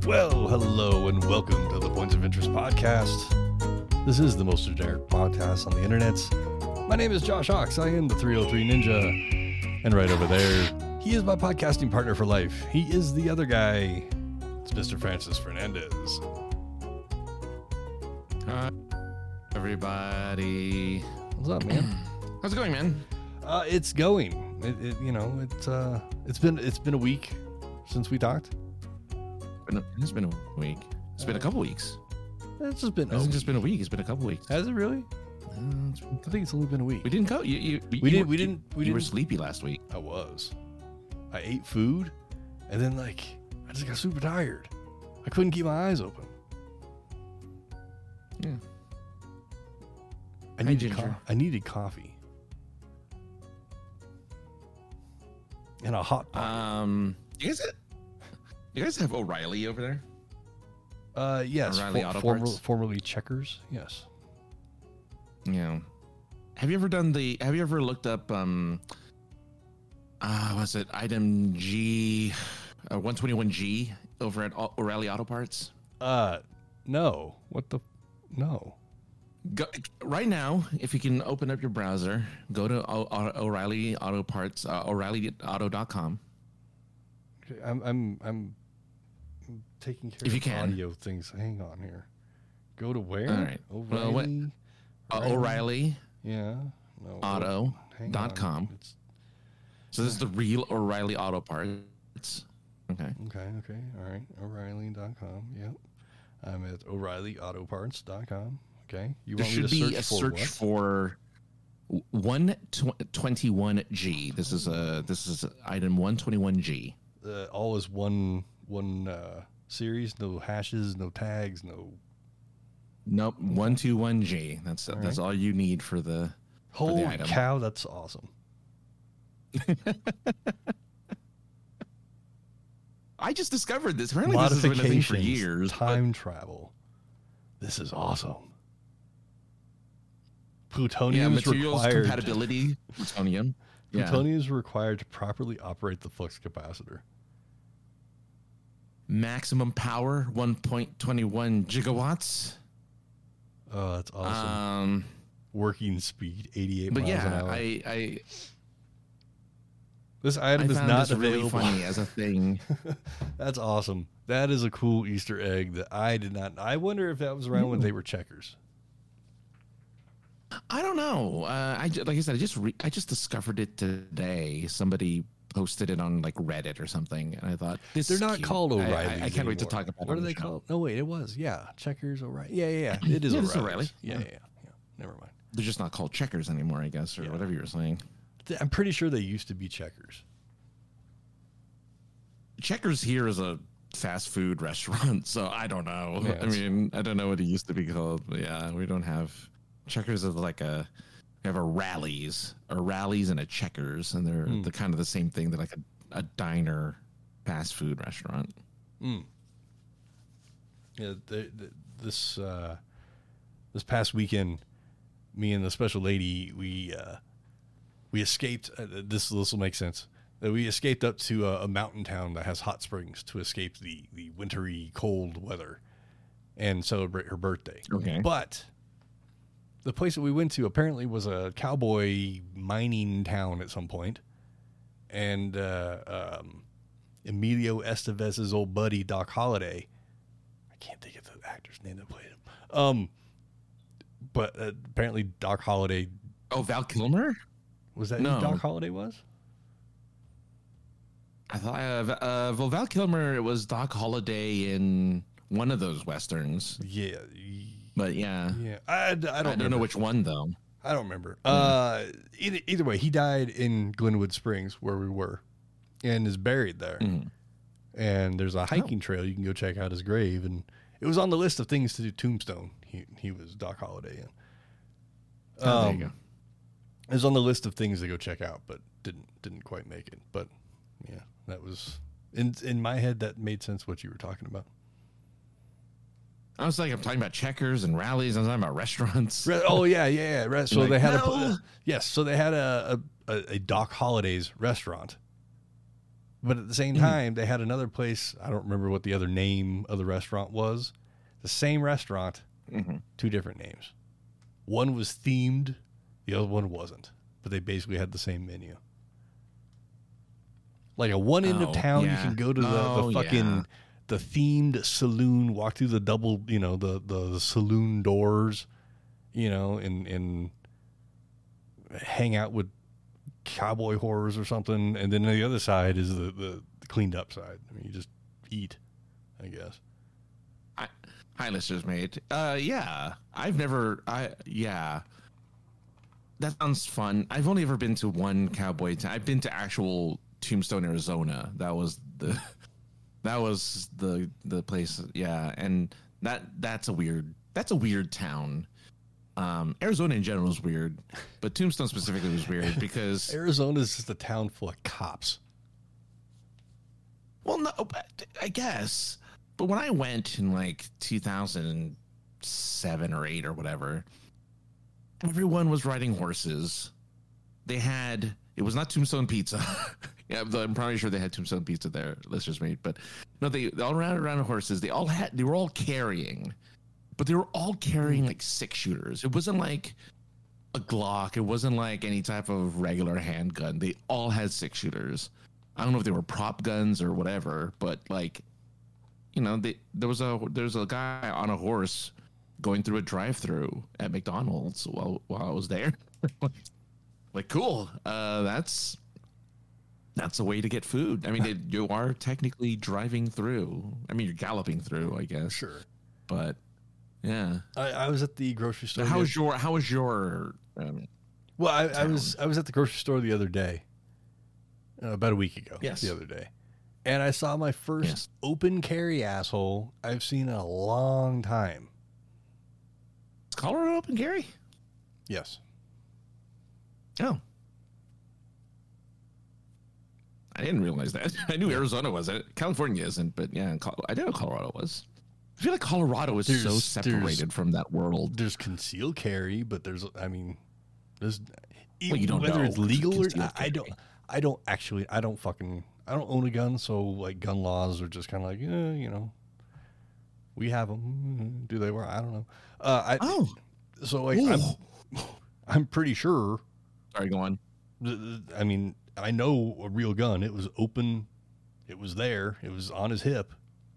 Well, hello and welcome to the Points of Interest podcast. This is the most generic podcast on the internet. My name is Josh Ox. I am the 303 Ninja. And right over there, he is my podcasting partner for life. He is the other guy. It's Mr. Francis Fernandez. Hi, everybody. What's up, man? How's it going, man? It's going. It's been a week since we talked. It's been a week. It's been a couple weeks. It's just been. It hasn't just been a week. It's been a couple weeks. Has it really? I think it's only been a week. We didn't go. We were sleepy last week. I was. I ate food, and then I just got super tired. I couldn't keep my eyes open. Yeah. I needed coffee. And a hot pot. You guys have O'Reilly over there? Yes. O'Reilly Auto Parts? Formerly Checkers. Yes. Yeah. Have you ever looked up what's it, item G 121G over at O'Reilly Auto Parts? No. No. Go, right now, if you can open up your browser, go to O'Reilly Auto Parts, O'ReillyAuto.com. I'm taking care if you of can. Audio things. Hang on here. Go to where? All right. O'Reilly. O'Reilly. Yeah. No. Auto.com. So this is the real O'Reilly Auto Parts. Okay. Okay. All right. O'Reilly.com. Yep. I'm at O'ReillyAutoParts.com. Okay. There should be a search for 121G. This is item 121G. All is one series. No hashes. No tags. No. Nope. 121G. That's all you need for the. Holy item. Cow! That's awesome. I just discovered this. Apparently, this has been a thing for years. Time travel. This is awesome. Plutonium is required. Compatibility. Plutonium. Plutonium is required to properly operate the flux capacitor. Maximum power 1.21 gigawatts. Oh, that's awesome. Working speed 88 miles an hour. This item is not available. Really funny as a thing. That's awesome. That is a cool Easter egg that I did not. I wonder if that was around when they were Checkers. I don't know. Like I said, I just discovered it today. Somebody posted it on like Reddit or something, and I thought they're not called O'Reilly. I can't wait to talk about. What are they called? No, wait, it was Checkers O'Reilly. Yeah. It is O'Reilly. Yeah. Never mind. They're just not called Checkers anymore, I guess, or whatever you were saying. I'm pretty sure they used to be Checkers. Checkers here is a fast food restaurant, so I don't know. Yeah, I mean, I don't know what it used to be called, but yeah, we don't have Checkers. Is like we have a Rallies and a Checkers, and they're the kind of the same thing. They're like a diner, fast food restaurant. Yeah, this past weekend, me and the special lady, we escaped. This will make sense. We escaped up to a mountain town that has hot springs to escape the wintry cold weather and celebrate her birthday. Okay. But the place that we went to apparently was a cowboy mining town at some point. And Emilio Estevez's old buddy, Doc Holliday. I can't think of the actor's name that played him. But apparently Doc Holliday. Oh, Val Kilmer? Was that who Doc Holliday was? I thought Val Kilmer was Doc Holliday in one of those westerns. Yeah, but yeah. I don't know which one though. I don't remember. Either way, he died in Glenwood Springs where we were, and is buried there. And there's a hiking trail you can go check out his grave, and it was on the list of things to do. Tombstone. He was Doc Holliday in. There you go. It was on the list of things to go check out, but didn't quite make it. But yeah, that was in my head. That made sense what you were talking about. I was like, I'm talking about Checkers and Rallies. I'm talking about restaurants. So they had so they had a Doc Holliday's restaurant But at the same time, they had another place. I don't remember what the other name of the restaurant was. The same restaurant, two different names. One was themed, the other one wasn't. But they basically had the same menu. Like at one end of town, you can go to the fucking the themed saloon, walk through the double, the saloon doors, and hang out with cowboy horrors or something, and then the other side is the cleaned up side. I mean, you just eat, I guess. Hi, listeners, mate. Yeah, that sounds fun. I've only ever been to one cowboy town. I've been to actual Tombstone, Arizona. That was the place. Yeah, and that's a weird town. Arizona in general is weird, but Tombstone specifically was weird because Arizona is just a town full of cops. Well, no, I guess. But when I went in like 2007 or 8 or whatever, everyone was riding horses. It was not Tombstone Pizza. Yeah, I'm probably sure they had Tombstone Pizza there, listeners mate. But no, they all ran around horses. They were all carrying. But they were all carrying like 6-shooters. It wasn't like a Glock. It wasn't like any type of regular handgun. They all had 6-shooters. I don't know if they were prop guns or whatever, but like, there's a guy on a horse going through a drive-through at McDonald's while I was there. Like, cool. That's a way to get food. I mean, you are technically driving through. I mean, you're galloping through, I guess. Sure. But yeah, I was at the grocery store. How was your? Well, I was at the grocery store the other day, about a week ago. Yes. The other day, and I saw my first open carry asshole I've seen in a long time. Is Colorado open carry? Yes. Oh. I didn't realize that. I knew Arizona wasn't. California isn't, but yeah, I didn't know Colorado was. I feel like Colorado is so separated from that world. There's concealed carry, but there's you don't whether know it's legal or I don't own a gun, so like gun laws are just kind of like, we have them. Do they work? I don't know. So like I'm pretty sure. Sorry, go on. I mean, I know a real gun. It was open. It was there. It was on his hip.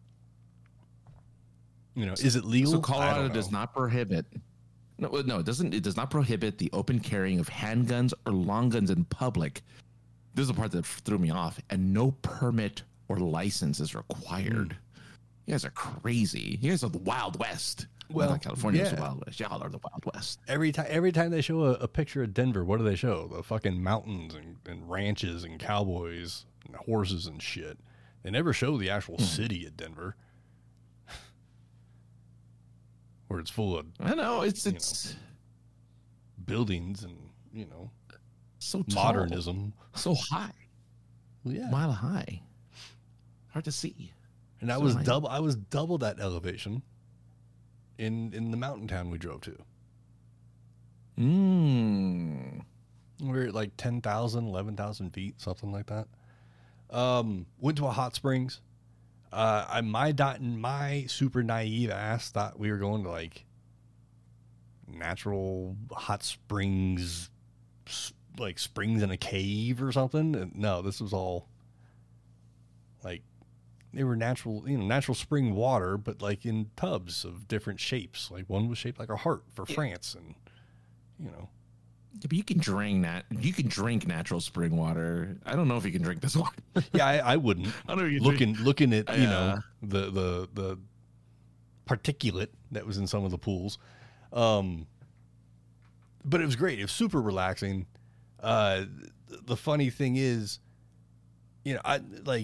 Is it legal? So Colorado does not prohibit. No, it doesn't. It does not prohibit the open carrying of handguns or long guns in public. This is the part that threw me off. And no permit or license is required. You guys are crazy. You guys are the Wild West. Well, California is the Wild West. Y'all are the Wild West. Every time they show a picture of Denver, what do they show? The fucking mountains and ranches and cowboys and horses and shit. They never show the actual city of Denver. Where it's full of, I know it's buildings and so modernism, so high, mile high, hard to see. And I was double that elevation in the mountain town we drove to. We're at like 10,000, 11,000 feet, something like that. Went to a hot springs. My super naive ass thought we were going to like natural hot springs, like springs in a cave or something. And no, this was all like they were natural spring water, but like in tubs of different shapes. Like one was shaped like a heart for France, and But you can drink natural spring water. I don't know if you can drink this one. Yeah, I wouldn't. I don't know. Looking at the particulate that was in some of the pools, but it was great. It was super relaxing. The funny thing is, I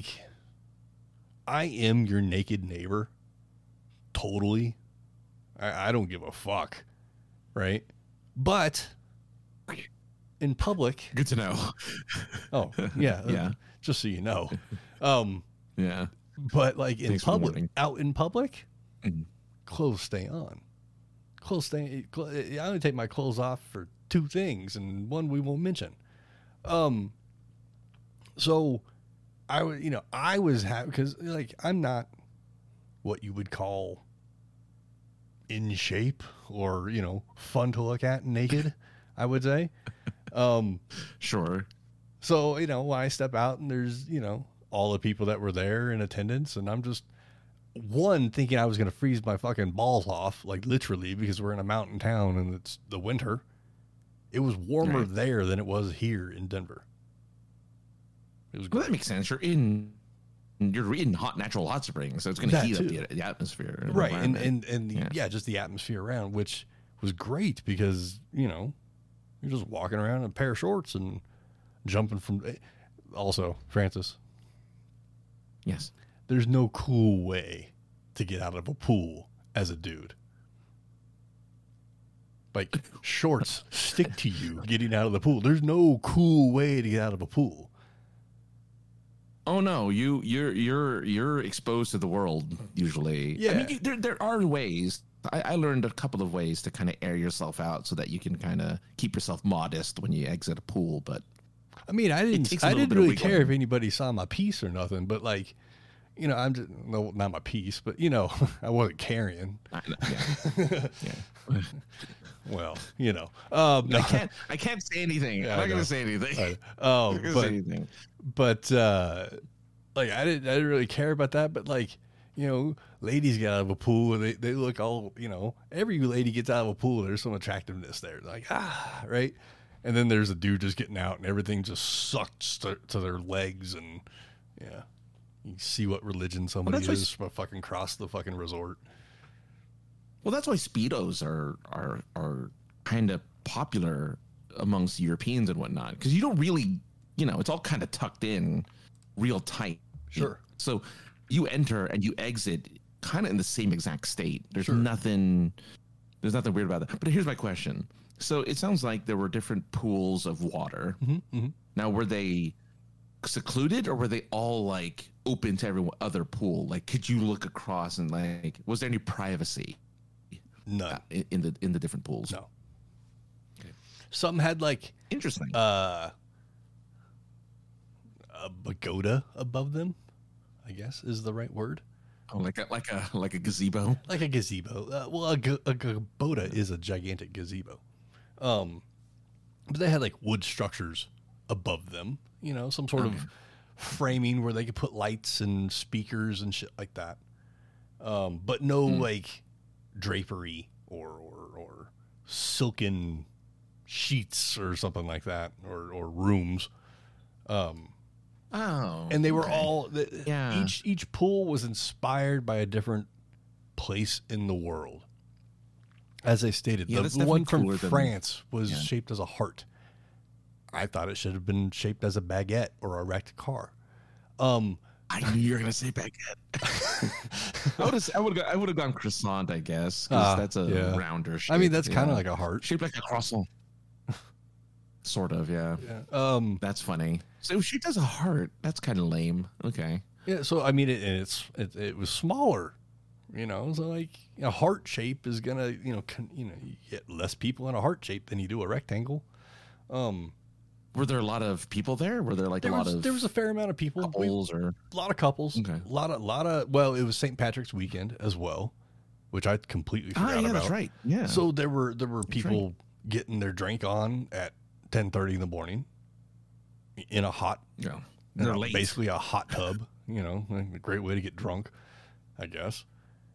am your naked neighbor. Totally. I don't give a fuck, right? But in public, good to know. Oh yeah, yeah. Just so you know, yeah. But like in public, out in public, clothes stay on. I only take my clothes off for two things, and one we won't mention. So I was happy because like I'm not what you would call in shape or fun to look at naked. I would say. Sure. So when I step out and there's all the people that were there in attendance, and I'm just thinking I was going to freeze my fucking balls off, like literally, because we're in a mountain town and it's the winter. It was warmer there than it was here in Denver. It was that makes sense. You're in natural hot springs, so it's going to heat up the atmosphere, right? And just the atmosphere around, which was great because you're just walking around in a pair of shorts and jumping from. Also, Francis. Yes. There's no cool way to get out of a pool as a dude. Like shorts stick to you getting out of the pool. There's no cool way to get out of a pool. Oh no, you're exposed to the world usually. Yeah. I mean, there are ways. I learned a couple of ways to kind of air yourself out so that you can kind of keep yourself modest when you exit a pool. But I mean, I didn't really care if anybody saw my piece or nothing. But like, I'm just not my piece, but I wasn't carrying. Yeah. Well, no. I can't say anything. I'm not going to say anything. But like I didn't really care about that. But like, ladies get out of a pool and they look all, every lady gets out of a pool. There's some attractiveness there. Like, right. And then there's a dude just getting out and everything just sucks to their legs. And you see what religion somebody is but fucking cross the fucking resort. Well, that's why Speedos are kind of popular amongst Europeans and whatnot, because you don't really, it's all kind of tucked in real tight. Sure. So you enter and you exit kind of in the same exact state. There's nothing weird about that. But here's my question. So it sounds like there were different pools of water. Mm-hmm, mm-hmm. Now, were they secluded or were they all like open to every other pool? Like, could you look across and like, was there any privacy? None in the different pools. No. Okay. Some had like interesting a pagoda above them, I guess is the right word. Oh, like a gazebo. Like a gazebo. Well, a pagoda is a gigantic gazebo. But they had like wood structures above them. Some sort of framing where they could put lights and speakers and shit like that. But no like drapery or silken sheets or something like that or rooms. And they were all each pool was inspired by a different place in the world. As I stated, the one from France was shaped as a heart. I thought it should have been shaped as a baguette or a wrecked car. I knew you were going to say baguette. I would have gone croissant, I guess, because that's a rounder shape. I mean, that's kind of like a heart. Shaped like a croissant. Sort of, yeah. That's funny. So shaped as a heart. That's kind of lame. Okay. Yeah, so, I mean, it was smaller, So, like, a heart shape is going to, you get less people in a heart shape than you do a rectangle. Were there a lot of people there? Were there like there was a fair amount of people. Couples a lot of couples. Okay. A lot of well, it was St. Patrick's weekend as well, which I completely forgot about. That's right. Yeah. So there were people getting their drink on at 10:30 in the morning in a hot, they're late. Basically a hot tub. A great way to get drunk, I guess.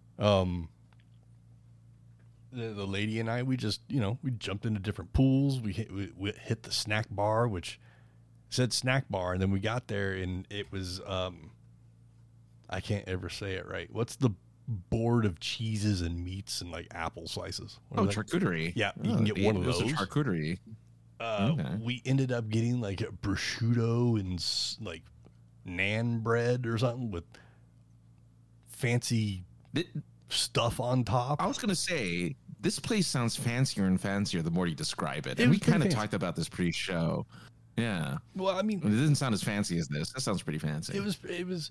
The lady and I, we just, we jumped into different pools. We hit the snack bar, which said snack bar. And then we got there and it was, I can't ever say it right. What's the board of cheeses and meats and like apple slices? Charcuterie. Yeah. You can get one of those. It was a charcuterie. We ended up getting like a prosciutto and like naan bread or something with fancy stuff on top. I was going to say, this place sounds fancier and fancier the more you describe it. And we kind of talked about this pre-show. Yeah. Well, I mean, it doesn't sound as fancy as this. That sounds pretty fancy. It was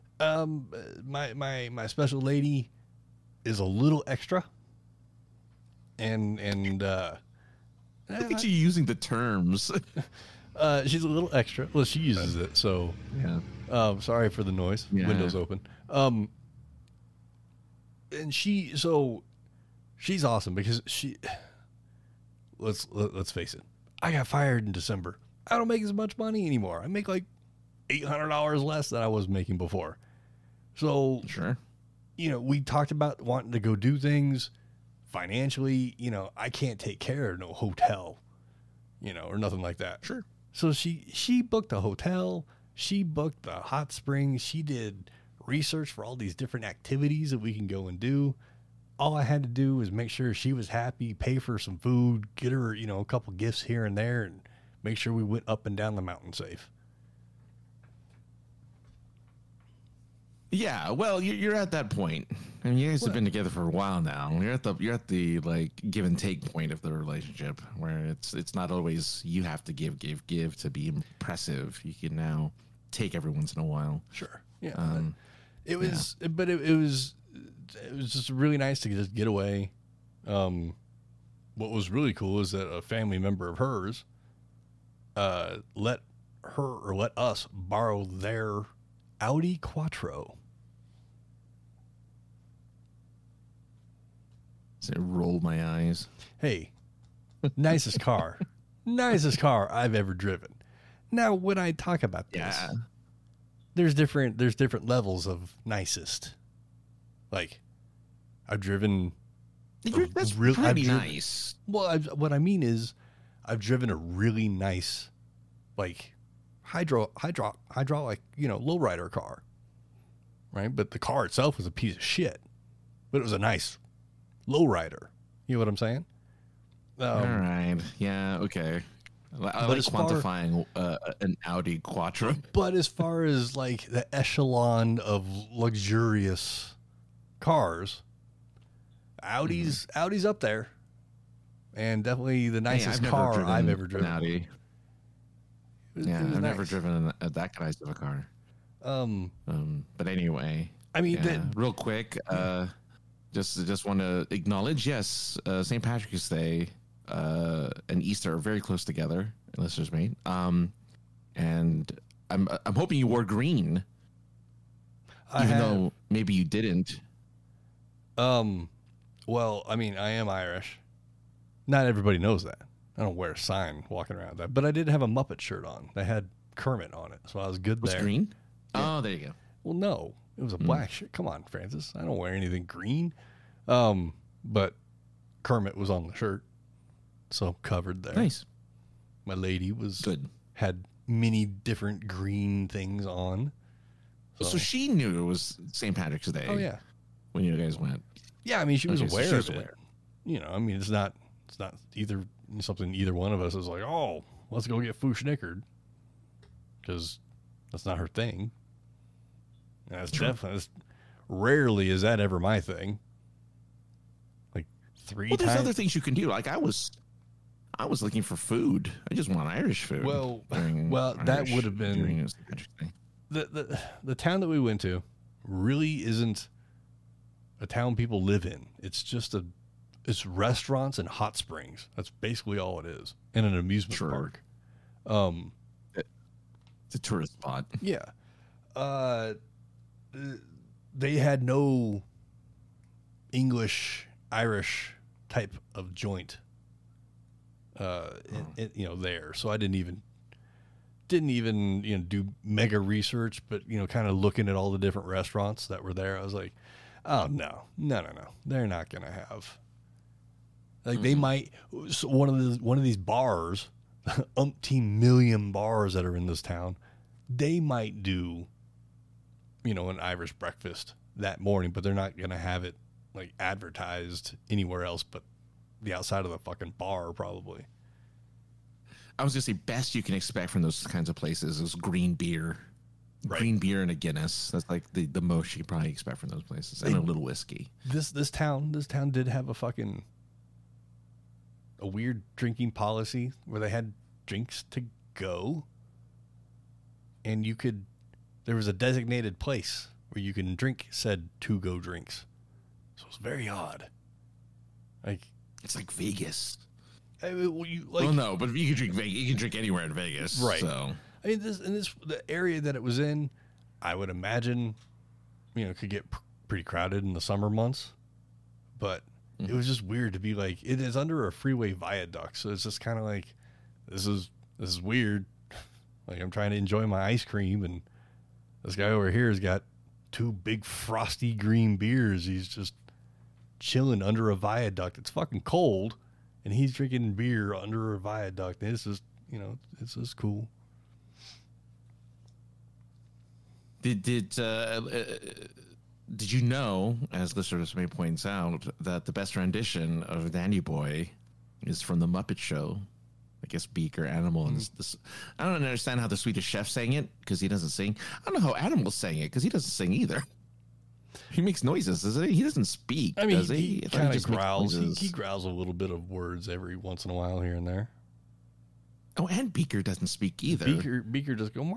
my special lady is a little extra. And look at you using the terms. She's a little extra. Well, she uses it, so Yeah. sorry for the noise. Yeah. Windows open. And she's awesome because let's face it. I got fired in December. I don't make as much money anymore. I make like $800 less than I was making before. So Sure. We talked about wanting to go do things financially. I can't take care of no hotel, or nothing like that. Sure. So she booked a hotel. She booked the hot spring. She did research for all these different activities that we can go and do. All I had to do was make sure she was happy, pay for some food, get her, a couple gifts here and there, and make sure we went up and down the mountain safe. Yeah, well, you're at that point. I mean, you guys have been together for a while now. You're at the like give and take point of the relationship where it's not always you have to give to be impressive. You can now take every once in a while. Sure. Yeah. It was just really nice to just get away. What was really cool is that a family member of hers let us borrow their Audi Quattro. So roll my eyes. Hey, nicest car I've ever driven. Now, when I talk about this, there's different levels of nicest. Like, I've driven. That's pretty nice. Well, what I mean is, I've driven a really nice, like, hydraulic, lowrider car. Right, but the car itself was a piece of shit. But it was a nice lowrider. You know what I'm saying? All right. Yeah. Okay. I like quantifying an Audi Quattro. But as far as like the echelon of luxurious cars, Audi's up there, and definitely the nicest car I've ever driven. Audi. I've never driven that nice of a car. But anyway, I mean, real quick, just want to acknowledge, yes, St. Patrick's Day and Easter are very close together, listeners mate. And I'm hoping you wore green, though maybe you didn't. Well, I mean, I am Irish. Not everybody knows that. I don't wear a sign walking around that, but I did have a Muppet shirt on that had Kermit on it, so I was good there. Was green? Yeah. Oh, there you go. Well, no, it was a black shirt. Come on, Francis. I don't wear anything green. But Kermit was on the shirt, so covered there. Nice. My lady was good. Had many different green things on. So she knew it was St. Patrick's Day. Oh yeah. When you guys went. Yeah, I mean she was aware of it. I mean it's not either something either one of us is like, oh, let's go get Fushnickered, because that's not her thing. And that's definitely rarely is that ever my thing. Like 3 times. There's other things you can do. Like I was looking for food. I just want Irish food. Well, that would have been the town that we went to. Really isn't a town people live in. It's just it's restaurants and hot springs. That's basically all it is, and an amusement park. It's a tourist spot. Yeah. They had no English Irish type of joint there, so I didn't even do mega research, but kind of looking at all the different restaurants that were there, I was like, oh no, they're not gonna have, like, they might, so one of these bars, umpteen million bars that are in this town, they might do an Irish breakfast that morning, but they're not gonna have it like advertised anywhere else but the outside of the fucking bar, probably. I was gonna say, best you can expect from those kinds of places is green beer. Right. Green beer and a Guinness. That's like the most you can probably expect from those places. And a little whiskey. This town did have a weird drinking policy where they had drinks to go, and there was a designated place where you can drink said to-go drinks. So it's very odd. Like, it's like Vegas. well, no, but you can drink you can drink anywhere in Vegas, right? So I mean, the area that it was in, I would imagine, could get pretty crowded in the summer months, but it was just weird to be like, it is under a freeway viaduct, so it's just kind of like, this is weird. Like, I'm trying to enjoy my ice cream, and this guy over here has got 2 big frosty green beers. He's just chilling under a viaduct. It's fucking cold, and he's drinking beer under a viaduct. And it's just, it's just cool. Did you know, as listeners may point out, that the best rendition of Danny Boy is from the Muppet Show? I guess Beaker, Animal, and this. I don't understand how the Swedish Chef sang it because he doesn't sing. I don't know how Animal sang it because he doesn't sing either. He makes noises, doesn't he? He doesn't speak. I mean, does he kind of growls. He growls a little bit of words every once in a while here and there. Oh, and Beaker doesn't speak either. Beaker just go.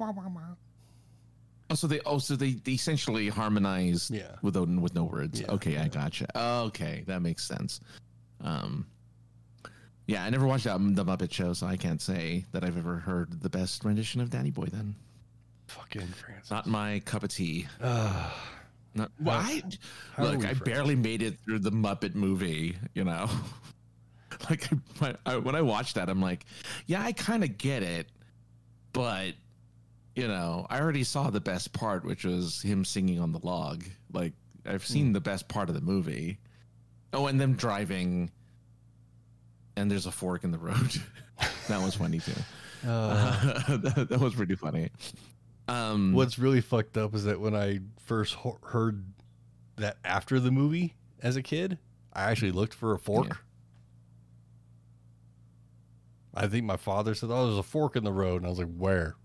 So they essentially harmonize with no words. Yeah. Okay, I gotcha. Okay, that makes sense. Yeah, I never watched the Muppet Show, so I can't say that I've ever heard the best rendition of Danny Boy. Then, fucking Francis, not my cup of tea. Not how look. I barely made it through the Muppet movie. Like when I watched that, I'm like, yeah, I kind of get it, but I already saw the best part, which was him singing on the log. Like, I've seen the best part of the movie. Oh, and them driving, and there's a fork in the road. That was funny too. That was pretty funny. What's really fucked up is that when I first heard that after the movie as a kid, I actually looked for a fork. Yeah. I think my father said, "Oh, there's a fork in the road," and I was like, "Where?"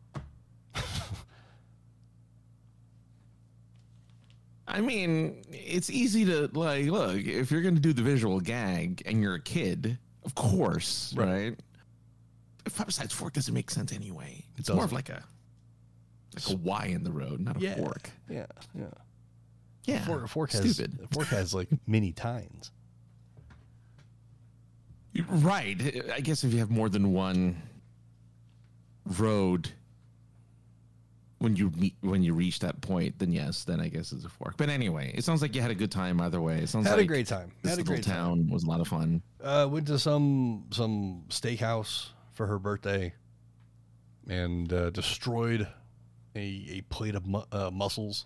I mean, it's easy to look, if you're going to do the visual gag and you're a kid, of course, right? Besides, fork doesn't make sense anyway. It's more of like a Y in the road, not a fork. Yeah. Yeah. Fork stupid. Fork has like many tines. Right. I guess if you have more than one road, when you reach that point, then yes, then I guess it's a fork. But anyway, it sounds like you had a good time either way. It sounds had like a great time. This little town was a lot of fun. Went to some steakhouse for her birthday, and destroyed a plate of mussels.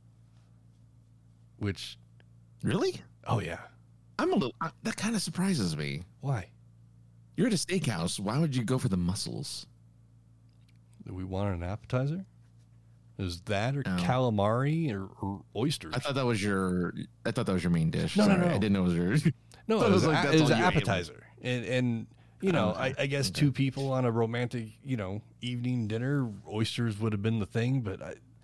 Which, really? Oh yeah. I'm a little. That kind of surprises me. Why? You're at a steakhouse. Why would you go for the mussels? Do we want an appetizer? Is that or calamari or oysters? I thought that was your main dish. No. I didn't know it was your. No, it was an appetizer, and I guess 2 people on a romantic evening dinner, oysters would have been the thing, but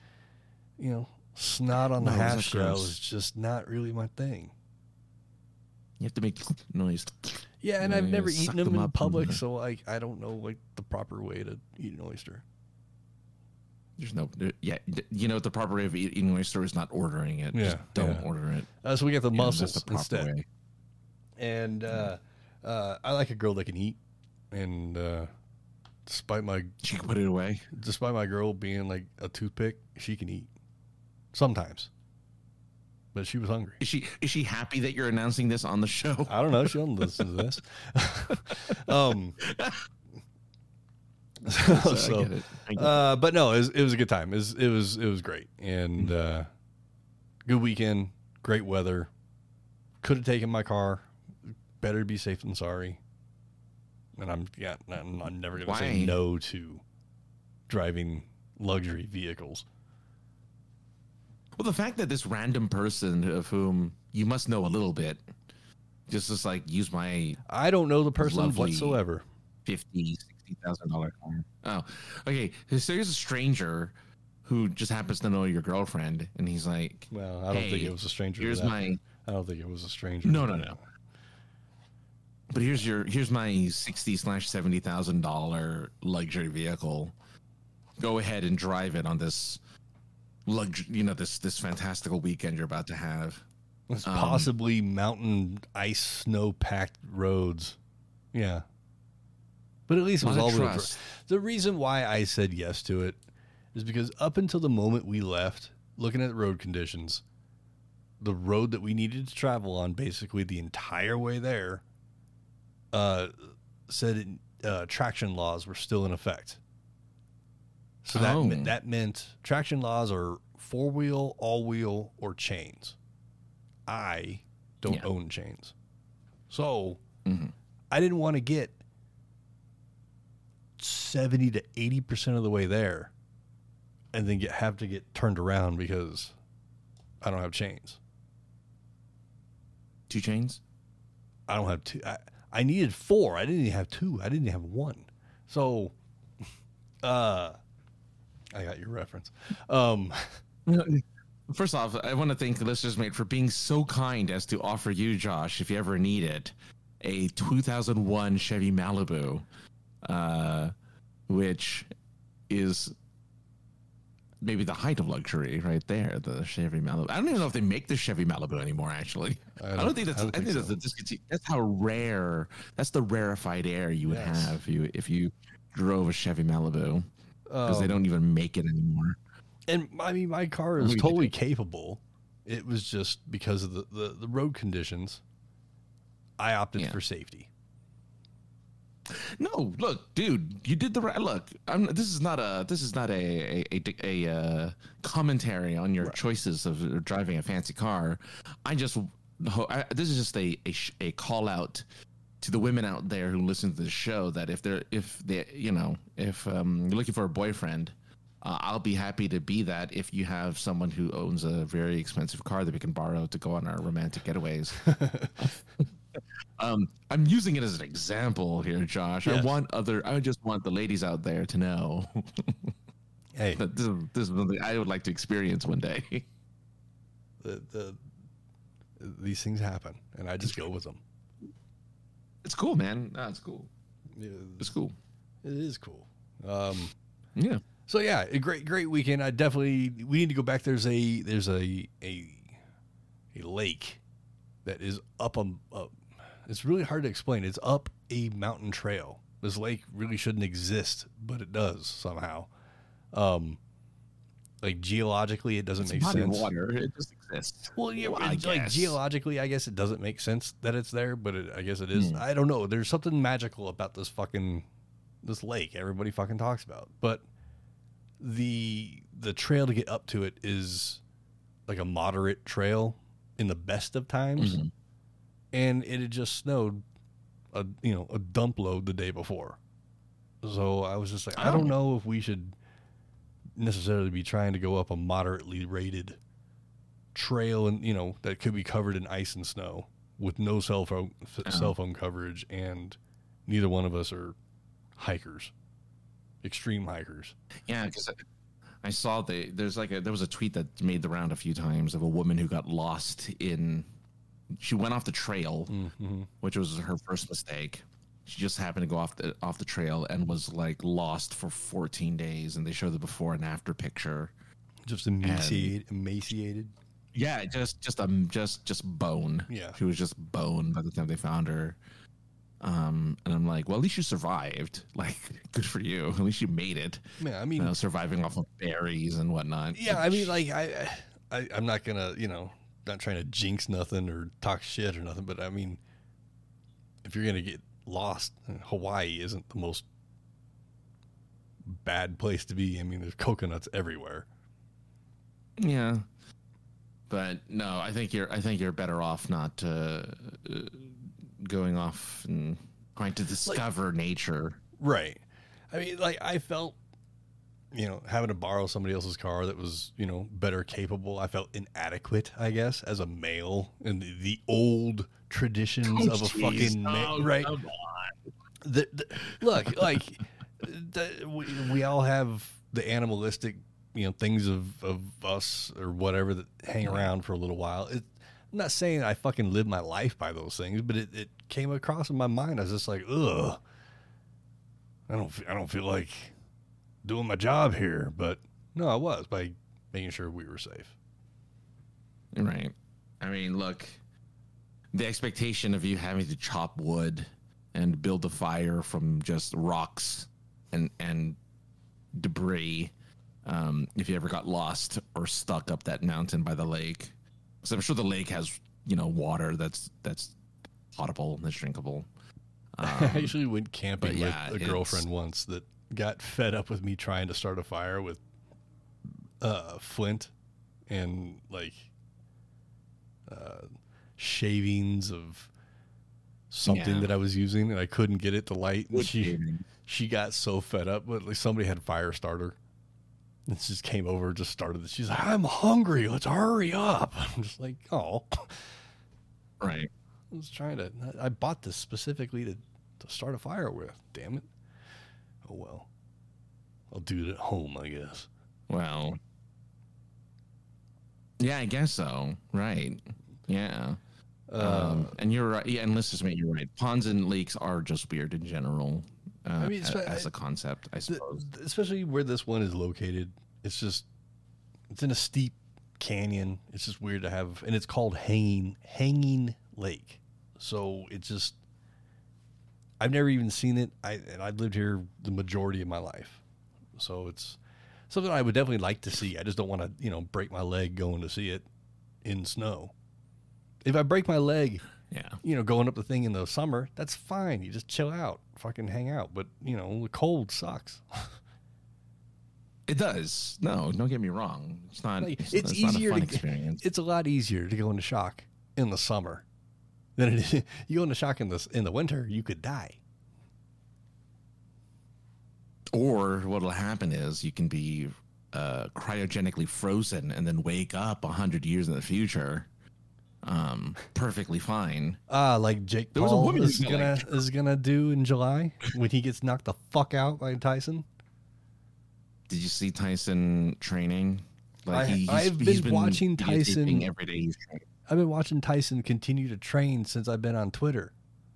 snot on the hash shell is just not really my thing. You have to make noise. Yeah, and I've never eaten them in public, so I don't know the proper way to eat an oyster. There's the proper way of eating an oyster is not ordering it. Just don't order it. So we get the mussels the proper instead. Way. And I like a girl that can eat, and despite she can put it away. Despite my girl being like a toothpick, she can eat sometimes. But she was hungry. Is she happy that you're announcing this on the show? I don't know. She don't listen to this. But no, it was a good time. It was great, and good weekend, great weather. Could have taken my car. Better be safe than sorry. And I'm never gonna say no to driving luxury vehicles. Well, the fact that this random person of whom you must know a little bit, just like use my I don't know the person whatsoever. $50,000, $60,000 car. Oh, okay. So here's a stranger who just happens to know your girlfriend, and he's like, "Well, I don't think it was a stranger." I don't think it was a stranger. No. But here's my $60,000/$70,000 luxury vehicle. Go ahead and drive it on this this fantastical weekend you're about to have. It's possibly mountain ice snow packed roads, Yeah. But at least it was Lot of all-wheel trust. The reason why I said yes to it is because up until the moment we left, looking at road conditions, the road that we needed to travel on basically the entire way there said traction laws were still in effect. So that meant traction laws are 4-wheel, all-wheel, or chains. I don't own chains. So I didn't want to get 70 to 80% of the way there and then have to get turned around because I don't have chains. 2 chains? I don't have 2. I needed 4. I didn't even have 2. I didn't even have 1. So, I got your reference. First off, I want to thank the listeners, mate, for being so kind as to offer you, Josh, if you ever need it, a 2001 Chevy Malibu, which is maybe the height of luxury right there, the Chevy Malibu. I don't even know if they make the Chevy Malibu anymore, actually. I don't think that's the discontinued. That's how rare, that's the rarefied air you would have if you drove a Chevy Malibu, because they don't even make it anymore. And I mean, my car is totally capable. It was just because of the road conditions, I opted for safety. No, look, dude, you did the right. Look, this is not a commentary on your choices of driving a fancy car. This is just a call out to the women out there who listen to the show, that if you're looking for a boyfriend, I'll be happy to be that if you have someone who owns a very expensive car that we can borrow to go on our romantic getaways. I'm using it as an example here, Josh. Yes. I just want the ladies out there to know hey, that this is something I would like to experience one day. These things happen, and I just go with them. It's cool, man. No, it's cool. It's cool. It is cool. Yeah. So yeah, a great weekend. We need to go back. There's a lake that is up it's really hard to explain. It's up a mountain trail. This lake really shouldn't exist, but it does somehow. Like geologically, it doesn't make sense. Water, it just exists. Well, yeah, like geologically, I guess it doesn't make sense that it's there, but I guess it is. I don't know. There's something magical about this lake. Everybody fucking talks about, but the trail to get up to it is like a moderate trail in the best of times. Mm-hmm. And it had just snowed a dump load the day before. So I was just like, I don't know if we should necessarily be trying to go up a moderately rated trail and, that could be covered in ice and snow with no cell phone coverage, and neither one of us are hikers, extreme hikers. Yeah, because I saw there was a tweet that made the round a few times of a woman who got lost she went off the trail, which was her first mistake. She just happened to go off the trail and was like lost for 14 days. And they showed the before and after picture. Just emaciated. Yeah, just bone. Yeah, she was just bone by the time they found her. And I'm like, well, at least you survived. Like, good for you. At least you made it. Yeah, I mean, surviving off of berries and whatnot. Yeah, I mean, like, I'm not gonna, not trying to jinx nothing or talk shit or nothing, but I mean, if you're going to get lost, Hawaii isn't the most bad place to be. I mean, there's coconuts everywhere. Yeah. But no, I think you're better off not going off and trying to discover nature. Right. I mean, like, I felt, having to borrow somebody else's car that was, better capable. I felt inadequate, I guess, as a male in the old traditions of a fucking male, right? Look, like, we all have the animalistic, things of us or whatever that hang around for a little while. I'm not saying I fucking live my life by those things, but it came across in my mind. I was just like, ugh, I don't feel like doing my job here. But no, I was, by making sure we were safe. Right. I mean, look, the expectation of you having to chop wood and build a fire from just rocks and debris. If you ever got lost or stuck up that mountain by the lake, so I'm sure the lake has water that's potable, that's drinkable. I actually went camping with a girlfriend once that got fed up with me trying to start a fire with flint and like shavings of something that I was using, and I couldn't get it to light. And she got so fed up, but like somebody had a fire starter. And she just came over, just started it. She's like, "I'm hungry. Let's hurry up." I'm just like, "Oh, right." I was trying to. I bought this specifically to start a fire with. Damn it. Oh well. I'll do it at home, I guess. Well. Yeah, I guess so. Right. Yeah. And you're right. Yeah, and let's just admit, you're right. Ponds and lakes are just weird in general. I mean, as a concept, I suppose. Especially where this one is located. It's in a steep canyon. It's just weird to have, and it's called Hanging Lake. So it's just, I've never even seen it. I've lived here the majority of my life. So it's something I would definitely like to see. I just don't want to, break my leg going to see it in snow. If I break my leg, going up the thing in the summer, that's fine. You just chill out, fucking hang out. But, the cold sucks. It does. No, don't get me wrong. It's not. It's easier not a fun experience. It's a lot easier to go into shock in the summer than it is. You go into shock in the winter, you could die. Or what'll happen is you can be cryogenically frozen and then wake up 100 years in the future. Perfectly fine. Like Jake Paul is gonna do in July when he gets knocked the fuck out by Tyson. Did you see Tyson training? Like I've been watching Tyson every day. He's training. I've been watching Tyson continue to train since I've been on Twitter.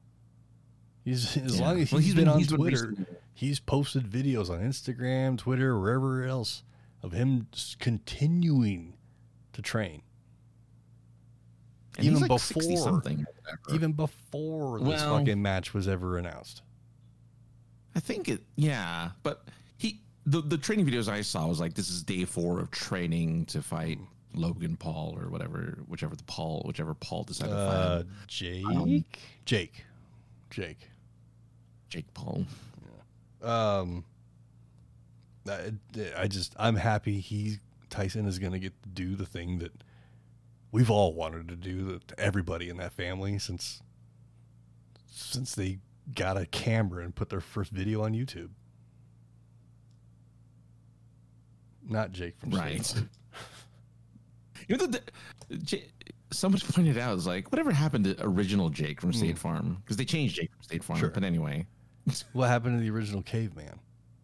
As long as he's been on Twitter, he's posted videos on Instagram, Twitter, wherever else of him continuing to train. And even like before this fucking match was ever announced. I think but the training videos I saw was like, this is day 4 of training to fight Logan Paul or whichever Paul decided to fight. Jake Paul. I'm happy Tyson is going to get to do the thing that we've all wanted to do to everybody in that family since they got a camera and put their first video on YouTube. Not Jake from right. State Farm. Somebody pointed out, it's like, whatever happened to original Jake from State Farm? Because they changed Jake from State Farm. Sure. But anyway. What happened to the original Caveman?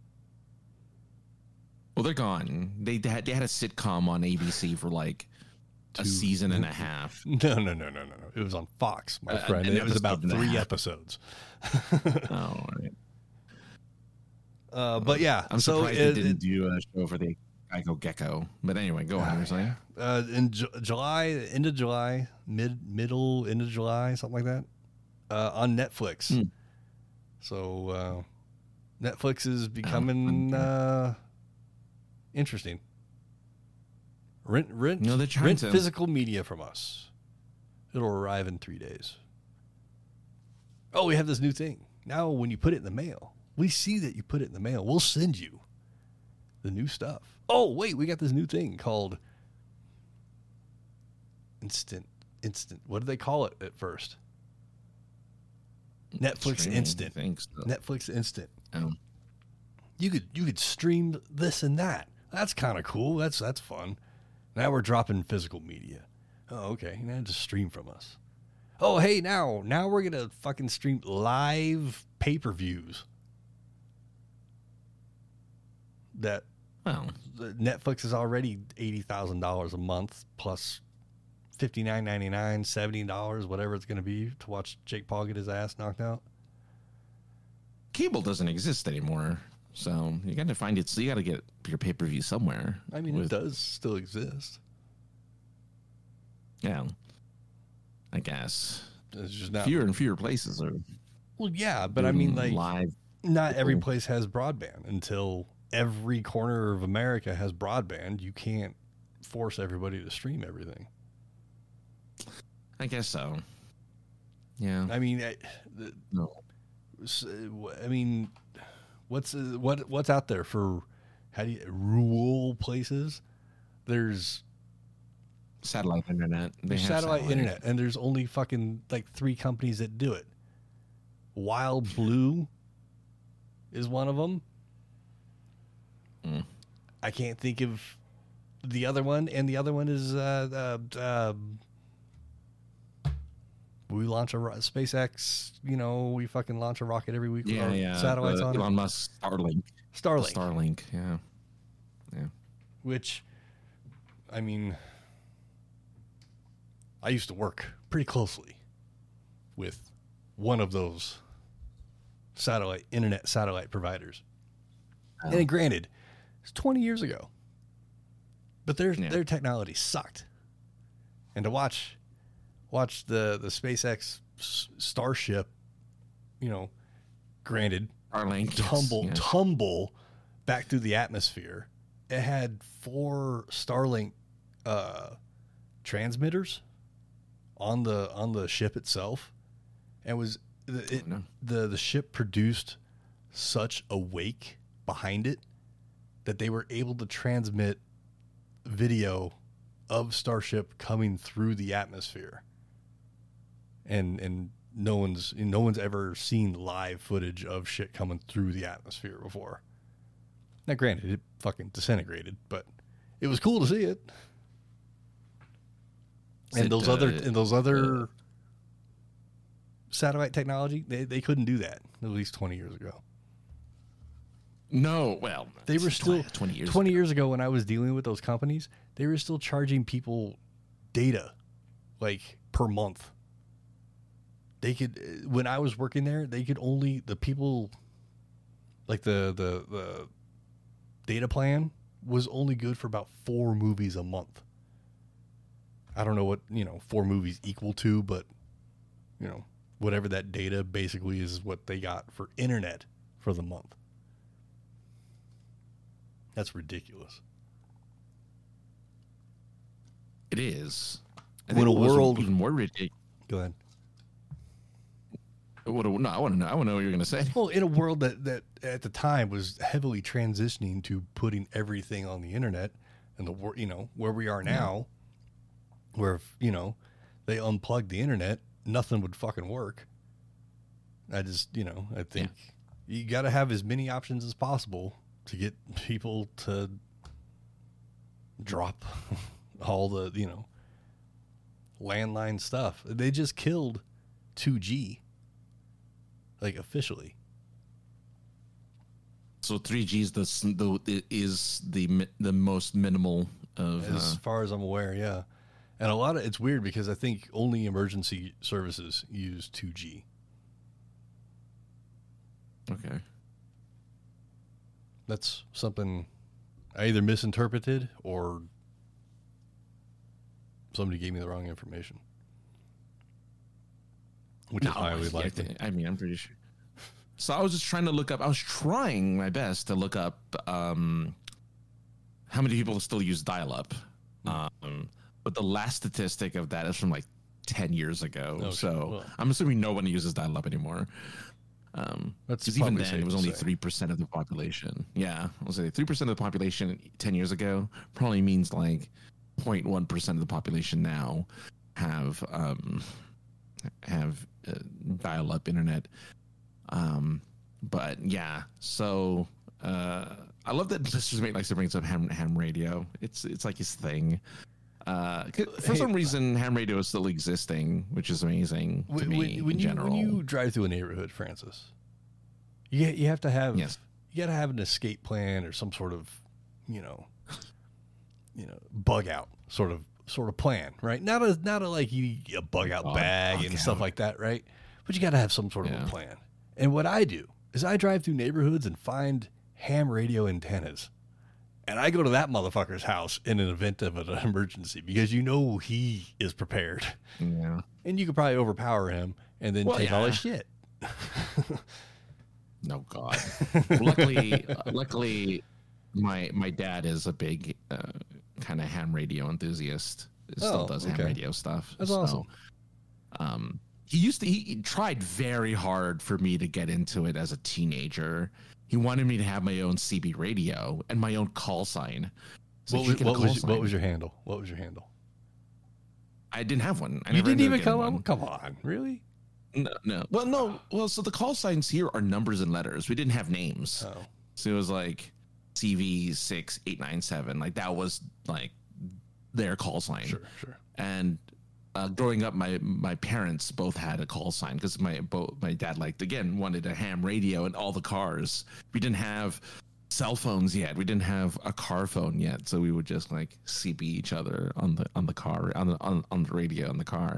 Well, they're gone. They had a sitcom on ABC for like a season and a half. No. It was on Fox, my friend. And it was about 3 episodes. Oh, right. But yeah, I'm surprised they didn't do a show for the Geico Gecko. But anyway, go on. You're saying in July, end of July, middle end of July, something like that, on Netflix. So Netflix is becoming interesting. Rent physical media from us. It'll arrive in 3 days. Oh, we have this new thing. Now when you put it in the mail, we see that you put it in the mail. We'll send you the new stuff. Oh, wait, we got this new thing called Instant. What did they call it at first? Netflix Instant. Netflix Instant. Oh. You could stream this and that. That's kind of cool. That's fun. Now we're dropping physical media. Oh, okay. Now just stream from us. Oh, hey, now we're gonna fucking stream live pay-per-views. That Netflix is already $80,000 a month plus $59.99, $70, whatever it's going to be to watch Jake Paul get his ass knocked out. Cable doesn't exist anymore, so you got to find it. So you got to get your pay-per-view somewhere. I mean, it does still exist. Yeah, I guess it's just not fewer and fewer places are. Well, yeah, but I mean, like, live. not every place has broadband. Until every corner of America has broadband, you can't force everybody to stream everything. I guess so. Yeah. I mean, No. I mean, what's out there for rural places? There's Satellite internet. They have satellite internet, and there's only fucking like 3 companies that do it. Wild Blue is one of them. I can't think of the other one, and the other one is we launch a SpaceX. You know, we fucking launch a rocket every week with our satellites on Elon it. Musk Starlink. Starlink. Yeah. Which, I mean, I used to work pretty closely with one of those internet satellite providers. Oh. And granted, it's 20 years ago, but their technology sucked. And to watch the SpaceX Starship, you know, granted, Starlink tumble back through the atmosphere. It had 4 Starlink transmitters on the ship itself, and the ship produced such a wake behind it that they were able to transmit video of Starship coming through the atmosphere, and no one's ever seen live footage of shit coming through the atmosphere before. Now, granted, it fucking disintegrated, but it was cool to see it. And those other satellite technology, they couldn't do that at least 20 years ago. No, well, they were still 20 years ago when I was dealing with those companies, they were still charging people data like per month. They could, when I was working there, they could only, the people, like the data plan was only good for about 4 movies a month. I don't know what, 4 movies equal to, but, whatever that data basically is what they got for internet for the month. That's ridiculous. It is. When a world even more ridiculous. Go ahead. No, I want to know what you're going to say. Well, in a world that at the time was heavily transitioning to putting everything on the internet, and where we are now, where they unplugged the internet, nothing would fucking work. I think you got to have as many options as possible to get people to drop all the landline stuff. They just killed 2G. Like officially. So 3G is the most minimal of as far as I'm aware, yeah. And it's weird because I think only emergency services use 2G. Okay. That's something I either misinterpreted or somebody gave me the wrong information. Which is highly likely. I mean, I'm pretty sure. So I was trying my best to look up how many people still use dial-up. But the last statistic of that is from like 10 years ago. Okay. So I'm assuming no one uses dial-up anymore. Because even then, it was only 3% of the population. Yeah, I'll say 3% of the population 10 years ago probably means like 0.1% of the population now have dial-up internet. But yeah, so I love that Mr. Mate likes to bring up ham radio. It's like his thing. For some reason, ham radio is still existing, which is amazing to me in general. When you drive through a neighborhood, Francis, you have to have you got to have an escape plan or some sort of bug out sort of plan, right? Not a like a bug out bag and stuff like that, right? But you got to have some sort of a plan. And what I do is I drive through neighborhoods and find ham radio antennas. And I go to that motherfucker's house in an event of an emergency because he is prepared. Yeah. And you could probably overpower him and then take all his shit. No, God. Luckily, my dad is a big kind of ham radio enthusiast. Still does ham radio stuff. That's awesome. He tried very hard for me to get into it as a teenager. He wanted me to have my own CB radio and my own call sign. What was your handle? What was your handle? I didn't have one. You didn't even come on? Come on, really? No. Well, no. Well, so the call signs here are numbers and letters. We didn't have names. Oh. So it was like CV6897. Like that was like their call sign. Sure. And growing up, my parents both had a call sign because my dad wanted a ham radio in all the cars. We didn't have cell phones yet. We didn't have a car phone yet, so we would just like CB each other on the car on the radio in the car.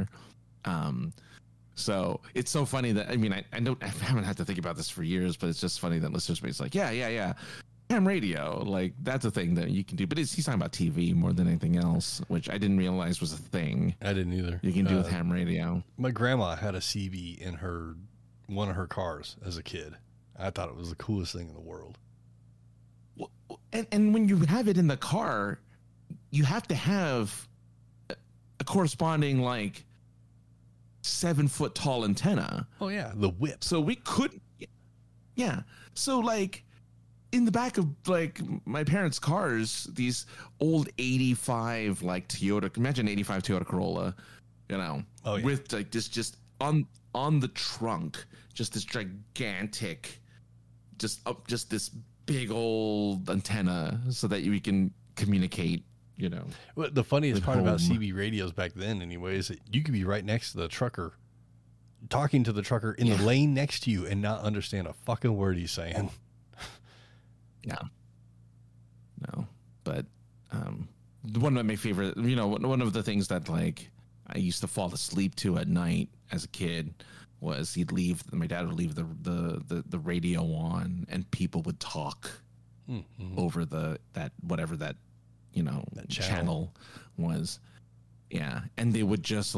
So it's so funny that I haven't had to think about this for years, but it's just funny that listeners may be like, yeah, ham radio, like that's a thing that you can do. But he's talking about TV more than anything else, which I didn't realize was a thing. I didn't either. You can do with ham radio. My grandma had a CB in one of her cars as a kid. I thought it was the coolest thing in the world. And when you have it in the car, you have to have a corresponding 7-foot tall antenna. Oh yeah, the whip. So we couldn't. Yeah. So in the back of my parents' cars, these old 85 Toyota. Imagine 85 Toyota Corolla, with this just on the trunk, just this gigantic, just this big old antenna, so that we can communicate. Well, the funniest part about CB radios back then, anyway, is that you could be right next to the trucker, talking to the trucker in the lane next to you, and not understand a fucking word he's saying. No, but one of my favorite, one of the things that I used to fall asleep to at night as a kid was my dad would leave the radio on, and people would talk over that channel was. Yeah. And they would just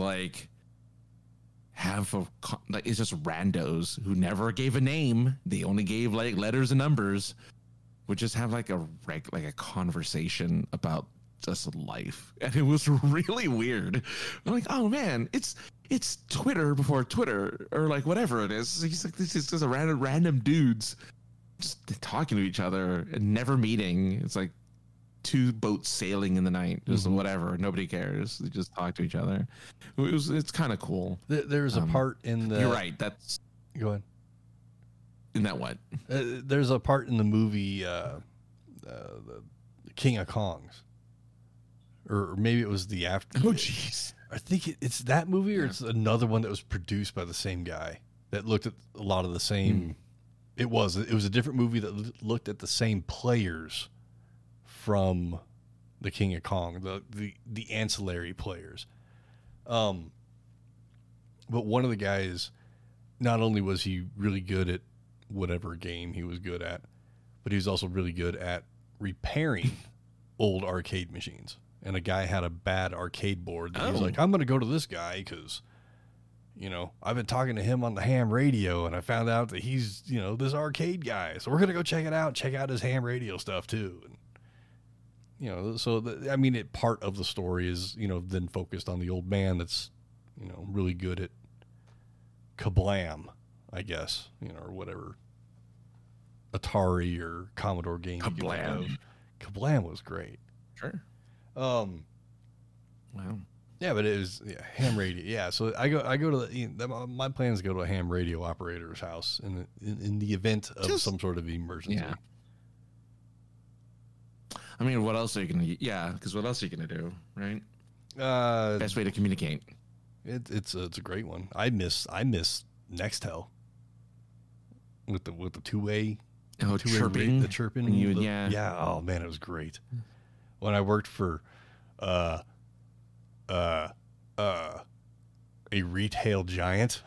have it's just randos who never gave a name. They only gave letters and numbers, would just have a conversation about just life. And it was really weird. I'm like, oh man, it's Twitter before Twitter, or whatever it is. He's this is just a random dudes just talking to each other and never meeting. It's like two boats sailing in the night, just whatever. Nobody cares. They just talk to each other. It's kind of cool. There's a part in the. You're right. That's. Go ahead. In that what? There's a part in the movie, the King of Kongs, or maybe it was the after. Oh jeez. I think it's that movie, or it's another one that was produced by the same guy that looked at a lot of the same. It was a different movie that looked at the same players from the King of Kong, the ancillary players. But one of the guys, not only was he really good at whatever game he was good at, but he was also really good at repairing old arcade machines. And a guy had a bad arcade board that he's like, I'm going to go to this guy because, I've been talking to him on the ham radio, and I found out that he's, this arcade guy. So we're going to go check it out, check out his ham radio stuff too. And, part of the story is, then focused on the old man that's, really good at Kablam, I guess, or whatever Atari or Commodore game. Kablam. Kablam was great. Sure. Wow. Yeah, but it was ham radio. Yeah, so I go to my plan is to go to a ham radio operator's house in the event of some sort of emergency. Yeah. I mean, what else are you gonna? Yeah, because what else are you gonna do, right? Best way to communicate. It's a great one. I miss Nextel with the two-way. Oh, chirping. The chirping. Yeah. Oh man, it was great. When I worked for a retail giant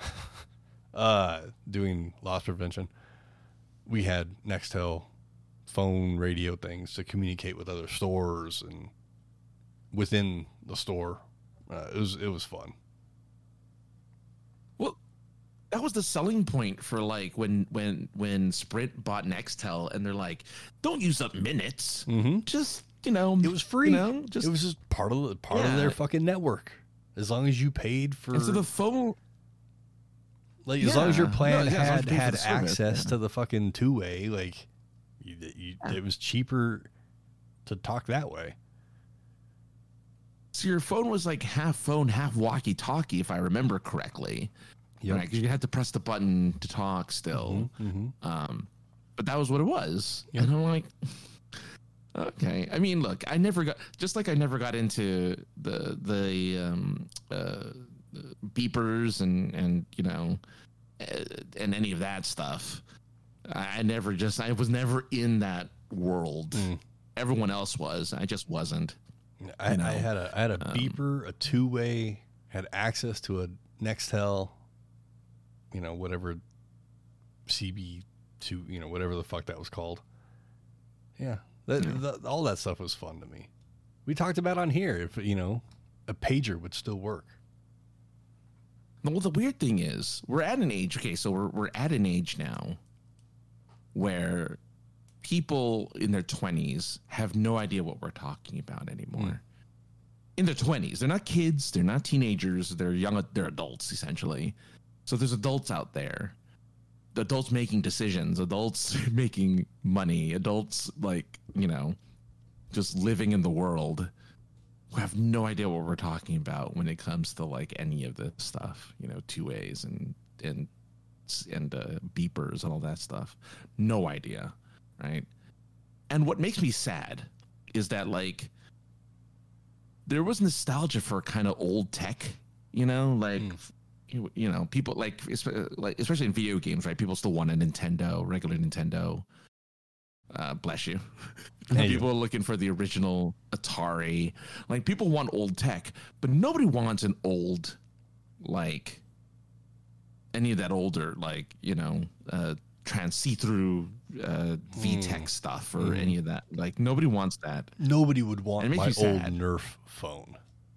doing loss prevention, we had Nextel phone radio things to communicate with other stores and within the store. It was fun. Well, that was the selling point for like when Sprint bought Nextel, and they're like, don't use up minutes, just it was free. It was just part of their fucking network. As long as you paid for, and so the phone, like as long as your plan had access to the fucking two-way, like it was cheaper to talk that way. So your phone was like half phone, half walkie-talkie, if I remember correctly. Yep. Right? 'Cause you had to press the button to talk still. But that was what it was. Yep. And I'm like, okay. I mean, look, I never got into the beepers and and any of that stuff. I was never in that world. Everyone else was. I just wasn't. I had a beeper, a two-way, had access to a Nextel, whatever CB2, whatever the fuck that was called. Yeah. All that stuff was fun to me. We talked about on here if, a pager would still work. Well, the weird thing is we're at an age. Okay. So we're at an age now where people in their 20s have no idea what we're talking about anymore. In their 20s, they're not kids, they're not teenagers, they're adults essentially. So there's adults out there, adults making decisions, adults making money, adults just living in the world who have no idea what we're talking about when it comes to like any of this stuff, two ways and beepers and all that stuff. No idea. Right. And what makes me sad is that like there was nostalgia for kind of old tech, people like especially in video games, right? People still want a Nintendo, regular Nintendo. Bless you. People are looking for the original Atari. Like people want old tech, but nobody wants an old, like any of that older, see-through VTech stuff or any of that. Like nobody wants that. Nobody would want my old Nerf phone.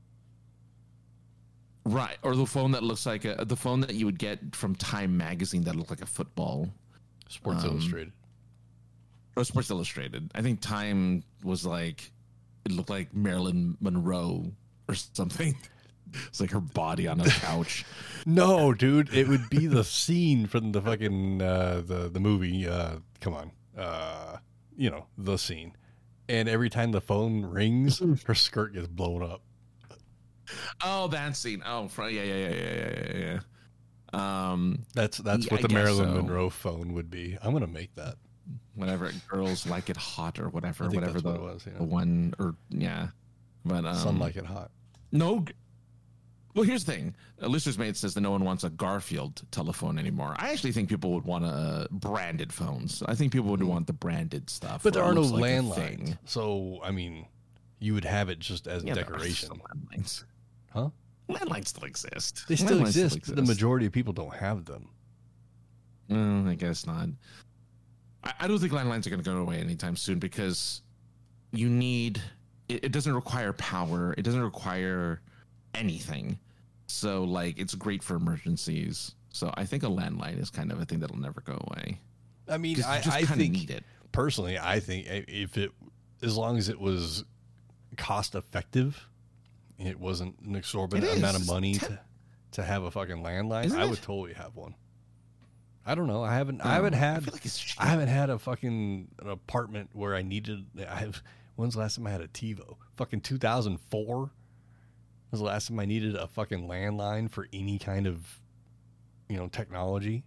Right. Or the phone that looks like the phone that you would get from Time magazine that looked like a football. Sports Illustrated. Or Sports Illustrated. I think Time was like, it looked like Marilyn Monroe or something. It's like her body on a couch. No, dude, it would be the scene from the fucking the movie. Come on, the scene. And every time the phone rings, her skirt gets blown up. Oh, that scene. Oh, yeah. That's what the Marilyn Monroe phone would be. I'm gonna make that. Whatever, girls like it hot or whatever. Whatever the was, yeah. The one or yeah, but some like it hot. No. Well, here's the thing. Listener's Mate says that no one wants a Garfield telephone anymore. I actually think people would want branded phones. I think people would want the branded stuff. But there are no landlines. So, I mean, you would have it just as decoration. Landlines. Huh? Landlines still exist. They still exist. The majority of people don't have them. I guess not. I don't think landlines are going to go away anytime soon because you need... It doesn't require power. It doesn't require anything. So like it's great for emergencies. So I think a landline is kind of a thing that'll never go away. I mean, I think need it. Personally, I think as long as it was cost effective, it wasn't an exorbitant amount of money to have a fucking landline, I would totally have one. I don't know. I haven't had a fucking an apartment where I needed. When's the last time I had a TiVo? Fucking 2004. Was the last time I needed a fucking landline for any kind of, technology.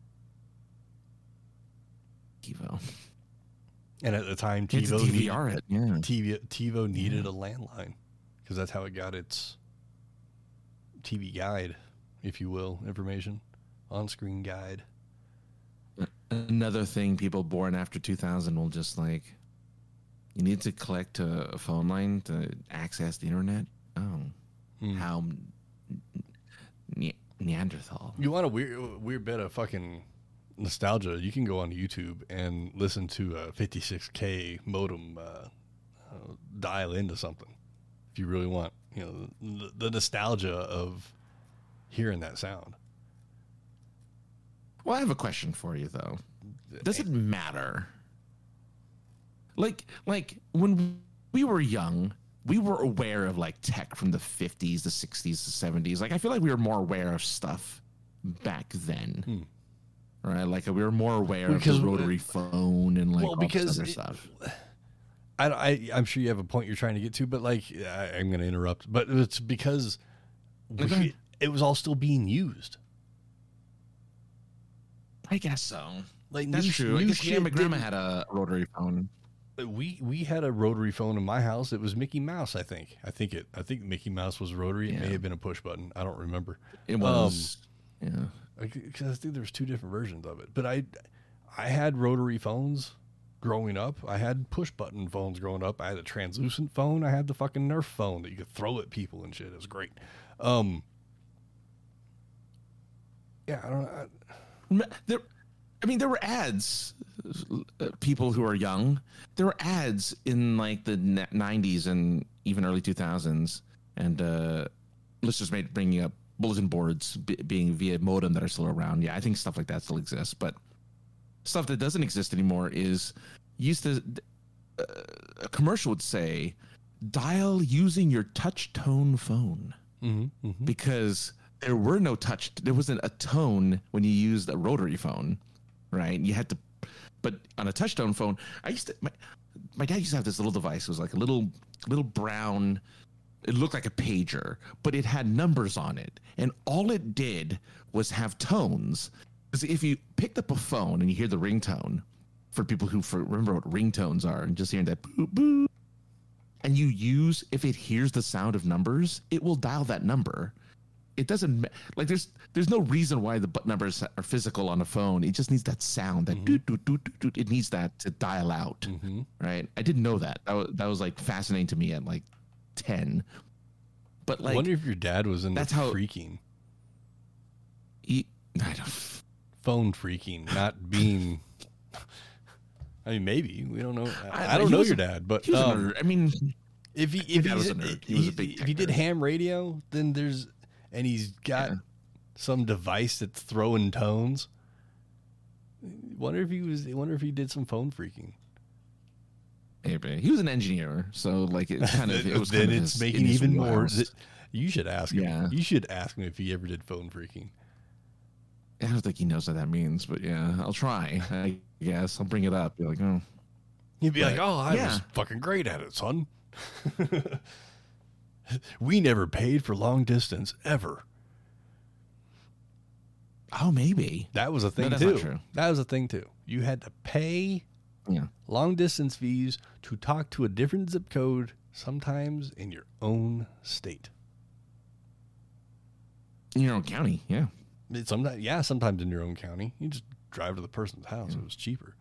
TiVo. And at the time, TiVo needed a landline because that's how it got its TV guide, if you will, information, on-screen guide. Another thing, people born after 2000 will just like, you need to collect a phone line to access the internet. Oh. How Neanderthal. You want a weird bit of fucking nostalgia? You can go on YouTube and listen to a 56K modem dial into something if you really want. The nostalgia of hearing that sound. Well, I have a question for you though. Does it matter? Like when we were young, we were aware of like tech from the 50s, the 60s, the 70s. Like I feel like we were more aware of stuff back then. Right? Like we were more aware of the rotary phone and like all this other stuff. I'm sure you have a point you're trying to get to, but like I'm going to interrupt. But it's because it was all still being used. I guess so. Like that's true. I guess my grandma had a rotary phone. We had a rotary phone in my house. It was Mickey Mouse, I think. I think Mickey Mouse was rotary. It may have been a push button. I don't remember. It was. Yeah. Because I think there's two different versions of it. But I had rotary phones growing up. I had push button phones growing up. I had a translucent phone. I had the fucking Nerf phone that you could throw at people and shit. It was great. Yeah, I don't know. There were ads. People who are young, there were ads in like the 90s and even early 2000s, and let's just bringing up bulletin boards being via modem that are still around. Yeah, I think stuff like that still exists, but stuff that doesn't exist anymore is a commercial would say, dial using your touch tone phone, because there wasn't a tone when you used a rotary phone, right? You had to, but on a touch tone phone, my dad used to have this little device. It was like a little brown, it looked like a pager, but it had numbers on it. And all it did was have tones. Because if you picked up a phone and you hear the ringtone, for people who remember what ringtones are, and just hearing that boo boo, and if it hears the sound of numbers, it will dial that number. It doesn't like there's no reason why the numbers are physical on a phone. It just needs that sound, that doot, doot, doot, doot, doot. It needs that to dial out, right? I didn't know that. That was like fascinating to me at like 10. But like, I wonder if your dad was into freaking. Phone freaking, not being. I mean, maybe we don't know. I don't know your dad, but I mean, if he was a nerd, he was a big. If he did ham radio, then and he's got some device that's throwing tones. Wonder if he did some phone freaking. Maybe he was an engineer, so like it kind of it was. Then kind it's making even more. You should ask him. Yeah. You should ask him if he ever did phone freaking. I don't think he knows what that means, but yeah, I'll try. I guess I'll bring it up. Be like, oh, he'd be like, oh, I was fucking great at it, son. We never paid for long distance ever. Oh, maybe that was a thing too. Not true. That was a thing too. You had to pay long distance fees to talk to a different zip code, sometimes in your own state, in your own county. Yeah. Sometimes in your own county. You just drive to the person's house. It was cheaper.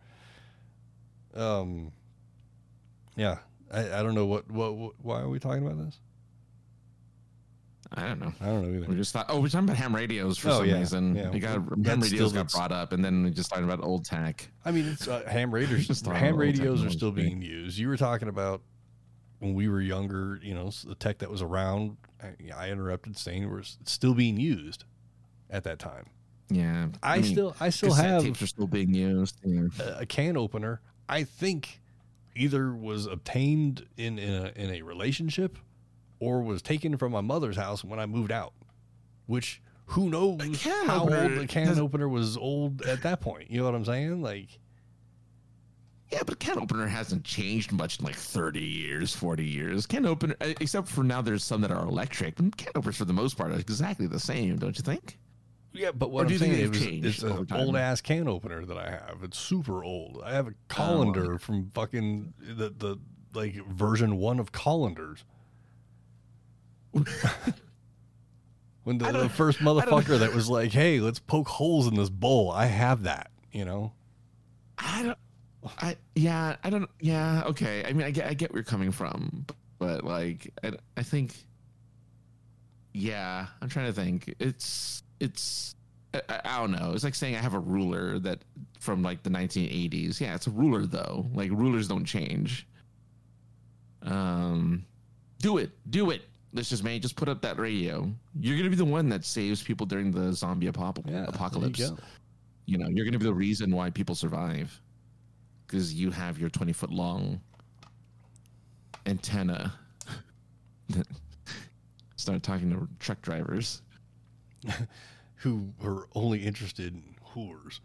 Yeah. I don't know why are we talking about this? I don't know either. We just thought, we're talking about ham radios for some reason. Yeah. Ham radios got brought up, and then we just talking about old tech. I mean, it's ham radios. Ham radios are still being used. You were talking about when we were younger, the tech that was around. I interrupted saying it's still being used at that time. Yeah, I still have tapes are still being used. Yeah. A can opener. I think either was obtained in a relationship or was taken from my mother's house when I moved out. Which who knows how old the can opener was old at that point? You know what I'm saying? Like, yeah, but can opener hasn't changed much in like 30 years, 40 years. Can opener, except for now, there's some that are electric. But can openers, for the most part, are exactly the same, don't you think? Yeah, but what I'm saying is it's an old-ass can opener that I have. It's super old. I have a colander from fucking the like version 1 of colanders. When the first motherfucker that was like, hey, let's poke holes in this bowl. I have that, okay. I mean, I get where you're coming from, but like, I think, I'm trying to think. I don't know. It's like saying I have a ruler that from like the 1980s. Yeah, it's a ruler though. Like rulers don't change. Do it. Let's just put up that radio. You're gonna be the one that saves people during the zombie apocalypse. You know, you're going to be the reason why people survive because you have your 20-foot long antenna that start talking to truck drivers who are only interested in whores.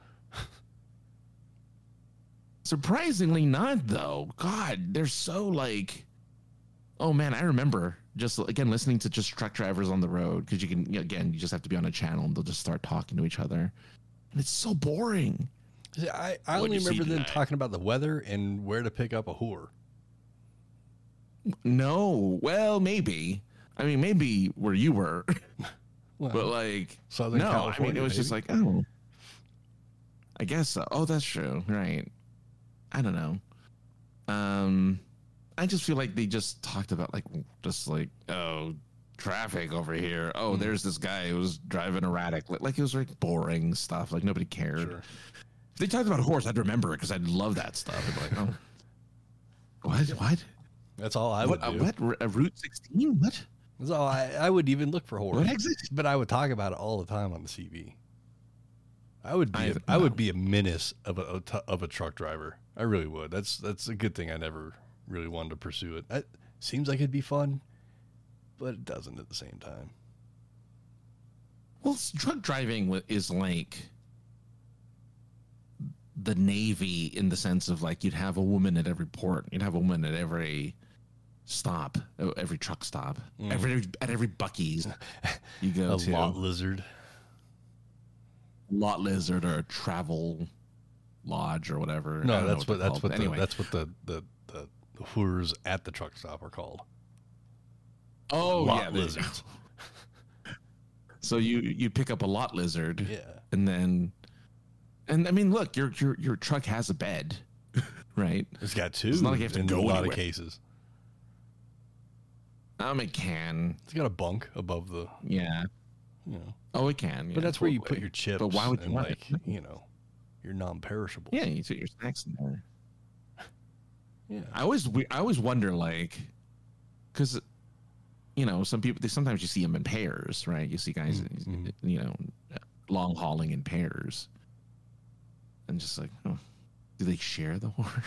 Surprisingly not, though. God, they're so like, oh man, I remember just again listening to just truck drivers on the road because you can, you know, again, you just have to be on a channel and they'll just start talking to each other, and it's so boring. See, I only remember them talking about the weather and where to pick up a whore. No, well, maybe. I mean, maybe where you were, Well, but like, Southern no. California, I mean, it was just maybe. like, oh, I guess so. Oh, that's true, right? I don't know. I just feel like they just talked about like just like, oh, traffic over here. Oh, there's this guy who's driving erratic. Like it was like boring stuff. Like nobody cared. Sure. If they talked about a horse, I'd remember it because I'd love that stuff. I'd be like, oh, what? That's all I would do. What? Route 16? What? That's all I would even look for whores. What exit? But I would talk about it all the time on the CB. I would be I would be a menace of a truck driver. I really would. That's a good thing I never really wanted to pursue it. It seems like it'd be fun, but it doesn't at the same time. Well, truck driving is like the Navy in the sense of like you'd have a woman at every port, you'd have a woman at every stop, every truck stop, at every Buc-ee's you go A to. lot lizard. Lot lizard or a travel lodge or whatever. I No, don't know that's they're what called. Anyway. that's what the whores at the truck stop are called. Oh Lot yeah, lizards. So you pick up a lot lizard, Yeah. and I mean, look, your truck has a bed, right? It's got two. It's not like you have to in go a lot anywhere. of cases. It can, It's got a bunk above the, yeah. you know. Oh, it can. But yeah, that's where you put totally. your chips. But why would you and want like, it? you know, your non-perishables. Yeah, you put your snacks in there. Yeah. I always wonder, like, because you know, some people sometimes you see them in pairs, right? You see guys, you know, long hauling in pairs, and just like, oh, do they share the whore?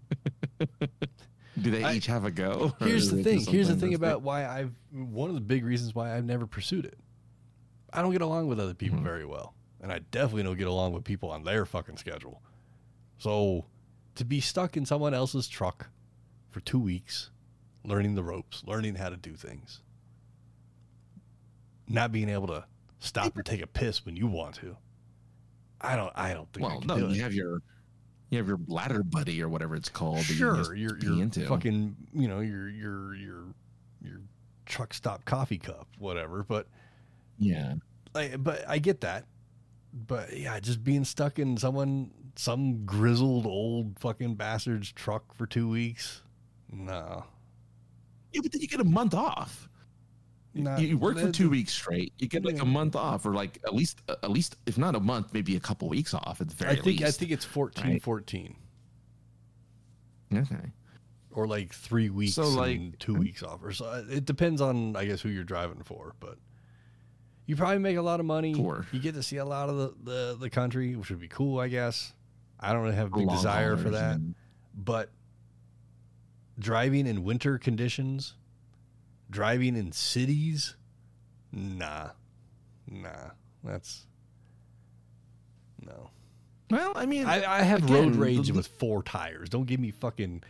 Do they each have a go? Here's the thing. Here's the thing about why. why one of the big reasons why I've never pursued it. I don't get along with other people very well, and I definitely don't get along with people on their fucking schedule. So, to be stuck in someone else's truck for 2 weeks, learning the ropes, learning how to do things, not being able to stop and take a piss when you want to, I don't think. I Well, can no, do it. you have your ladder buddy or whatever it's called. that you Sure, just your pee into. fucking, you know, your truck stop coffee cup, whatever. But Yeah. but I get that. But yeah, just being stuck in some grizzled old fucking bastard's truck for 2 weeks, no. Yeah, but then you get a month off. Not- You work for the- 2 weeks straight. You get like Yeah. a month off, or like at least if not a month, maybe a couple weeks off at the very least. I think it's 14-14. Okay. Or like 3 weeks So, like- and 2 weeks off, or so. It depends on, I guess, who you're driving for. But you probably make a lot of money. Sure. You get to see a lot of the country, which would be cool, I guess. I don't really have a big Long desire for haulers that. and- But driving in winter conditions, driving in cities, nah, that's no. Well, I mean, I have again, road rage the- with 4 tires. Don't give me fucking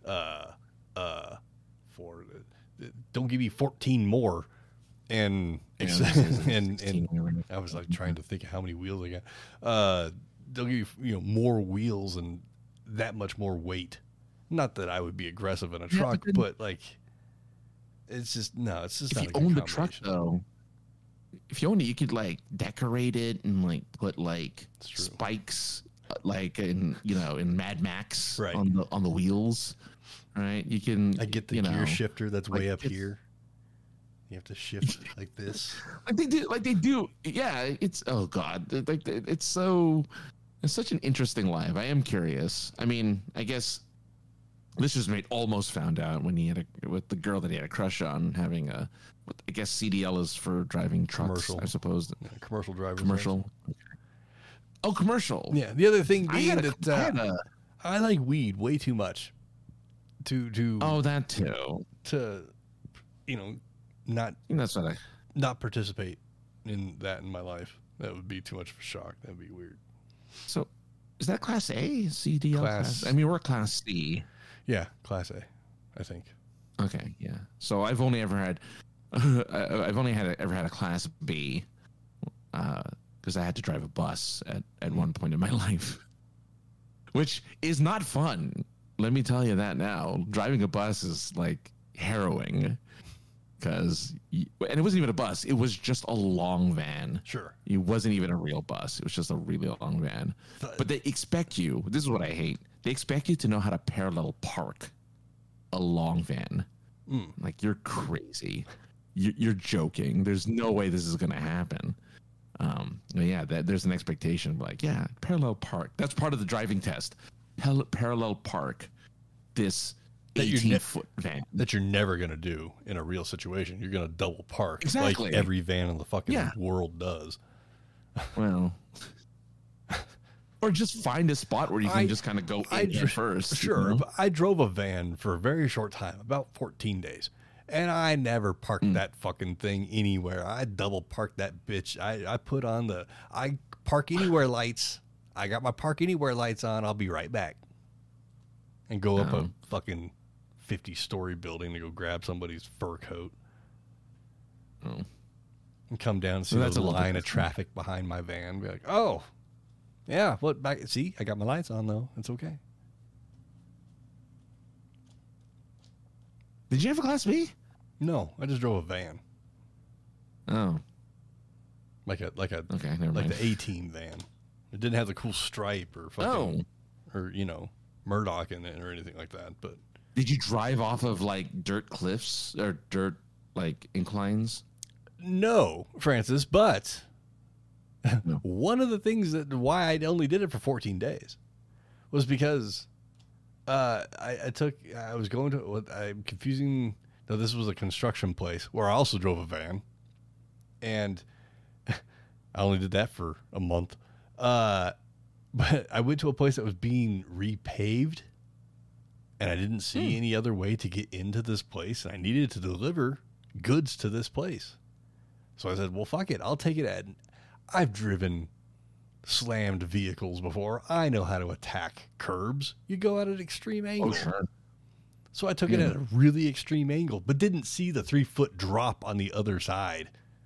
four. Don't give me 14 more. And Yeah, this is a and 16 wheeler. I was like trying to think of how many wheels I got. They'll give you more wheels and that much more weight. Not that I would be aggressive in a truck, then- but like it's just it's just if not you a good own the truck combination. though, if you own it, you could like decorate it and like put like It's true. spikes, like in Mad Max Right. on the wheels, right? You can. I get the you gear know, shifter that's like, way up it's- here. You have to shift it like this. like they do. Yeah, it's oh god, it's such an interesting life. I am curious. I mean, I guess Lister's mate almost found out when he had with the girl that he had a crush on having a. I guess CDL is for driving trucks. Commercial. I suppose Commercial drivers. commercial. Oh, commercial. Yeah. The other thing I being had a- that I had a- I like weed way too much to Oh, that too. to you know not That's what I. not participate in that in my life. That would be too much of a shock. That'd be weird. So, is that Class A, CDL Class- class? I mean, we're Class C. Yeah, Class A, I think. Okay, yeah. So I've only ever had, ever had a Class B, because I had to drive a bus at one point in my life, which is not fun. Let me tell you that now. Driving a bus is like harrowing, and it wasn't even a bus. It was just a long van. Sure. It wasn't even a real bus. It was just a really long van. But they expect you. This is what I hate. They expect you to know how to parallel park a long van. Like, you're crazy. You're joking. There's no way this is going to happen. Yeah, there's an expectation. Like, yeah, parallel park. That's part of the driving test. Parallel park this 18-foot van. That you're never going to do in a real situation. You're going to double park. Exactly. Like every van in the fucking Yeah. world does. Well, or just find a spot where you can just kind of go in first. Sure. You know? But I drove a van for a very short time, about 14 days. And I never parked that fucking thing anywhere. I double parked that bitch. I put on I park anywhere lights. I got my park anywhere lights on. I'll be right back. And go up a fucking 50-story building to go grab somebody's fur coat. Oh. And come down and see that's the a little line bit of traffic behind my van. Be like, oh, yeah, what back? See, I got my lights on though. It's okay. Did you have a Class B? No, I just drove a van, Oh, like a okay, never like mind. the A-Team van. It didn't have the cool stripe or fucking or Murdoch in it or anything like that. But Did you drive off of like dirt cliffs or dirt like inclines? no, Francis. But No. one of the things why I only did it for 14 days was because I was going to what I'm confusing. No, this was a construction place where I also drove a van, and I only did that for a month. But I went to a place that was being repaved, and I didn't see any other way to get into this place, and I needed to deliver goods to this place. So I said, well, fuck it. I'll take it I've driven slammed vehicles before. I know how to attack curbs. You go at an extreme angle. Oh, sure. So I took it at a really extreme angle, but didn't see the 3-foot drop on the other side.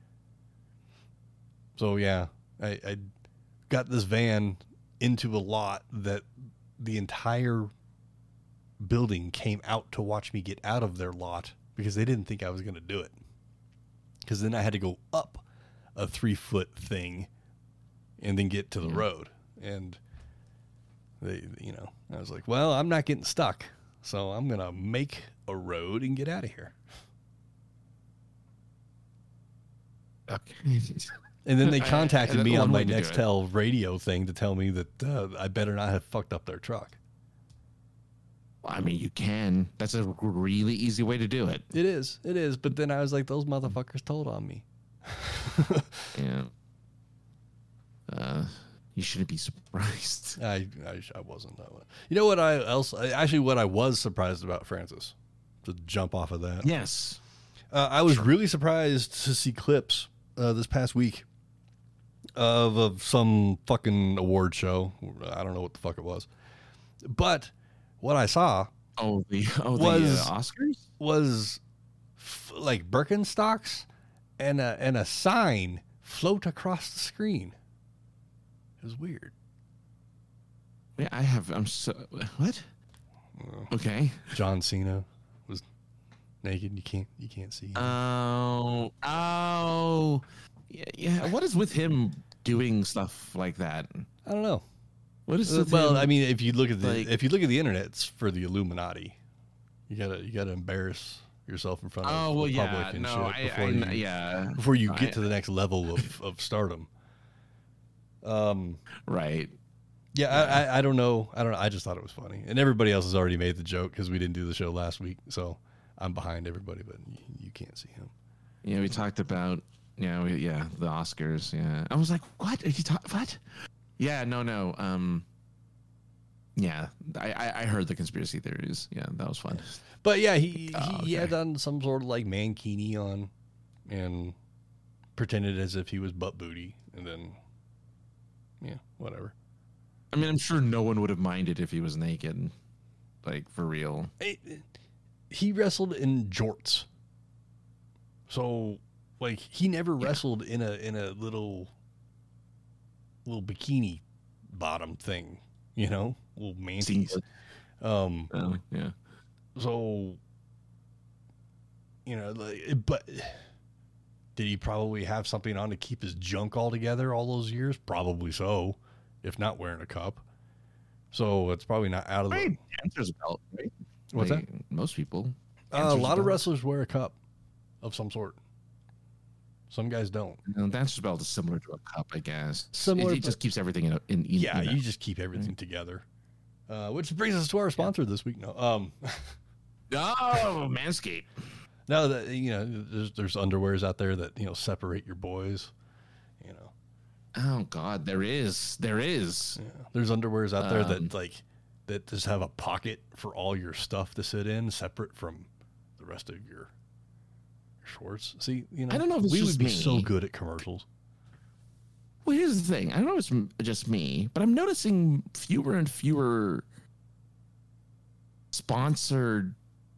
So yeah, I got this van into a lot that the entire building came out to watch me get out of their lot because they didn't think I was going to do it. Because then I had to go up a 3-foot thing and then get to the road. And I was like, well, I'm not getting stuck. So I'm going to make a road and get out of here. Okay. And then they contacted me on my one way to do it. Nextel radio thing to tell me that I better not have fucked up their truck. Well, I mean, you can. That's a really easy way to do it. It is. But then I was like, those motherfuckers told on me. Yeah. You shouldn't be surprised. I wasn't that one. You know what what I was surprised about, Francis, to jump off of that. Yes. I was really surprised to see clips this past week of some fucking award show. I don't know what the fuck it was. But what I saw The Oscars? was like Birkenstocks and a sign float across the screen. It was weird. Yeah, what? Okay. John Cena was naked. You can't see him. Oh. Yeah. What is with him doing stuff like that? I don't know. What is with Well, him? I mean, if you look at the like- internet, it's for the Illuminati. You gotta embarrass yourself in front of Oh well, the yeah. public and No, shit before you get to the next level of stardom. Right. Yeah, I don't know. I just thought it was funny, and everybody else has already made the joke because we didn't do the show last week, so I'm behind everybody. But you can't see him. Yeah, we talked about the Oscars. Yeah, I was like, what are you talking? What? Yeah, no. Yeah, I heard the conspiracy theories. Yeah, that was fun. But yeah, he had on some sort of like mankini on, and pretended as if he was butt booty, and then yeah, whatever. I mean, I'm sure no one would have minded if he was naked, like for real. He wrestled in jorts, so like he never wrestled in a little bikini bottom thing, you know, little manties. Yeah. So, you know, but did he probably have something on to keep his junk all together all those years? Probably so, if not wearing a cup. So it's probably not out of the dancer's belt, right? What's like, that? Most people. A lot of wrestlers wear a cup of some sort. Some guys don't. Dancer's belt is similar to a cup, I guess. Similar, it just keeps everything in yeah, you just keep everything together. Which brings us to our sponsor this week. No, Manscaped. No, that you know, there's underwears out there that you know separate your boys. You know. Oh God, there is. Yeah. There's underwears out there that just have a pocket for all your stuff to sit in, separate from the rest of your shorts. See, you know, I don't know if it's we just would be me. so good at commercials. Well, here's the thing. I don't know if it's just me, but I'm noticing fewer and fewer sponsored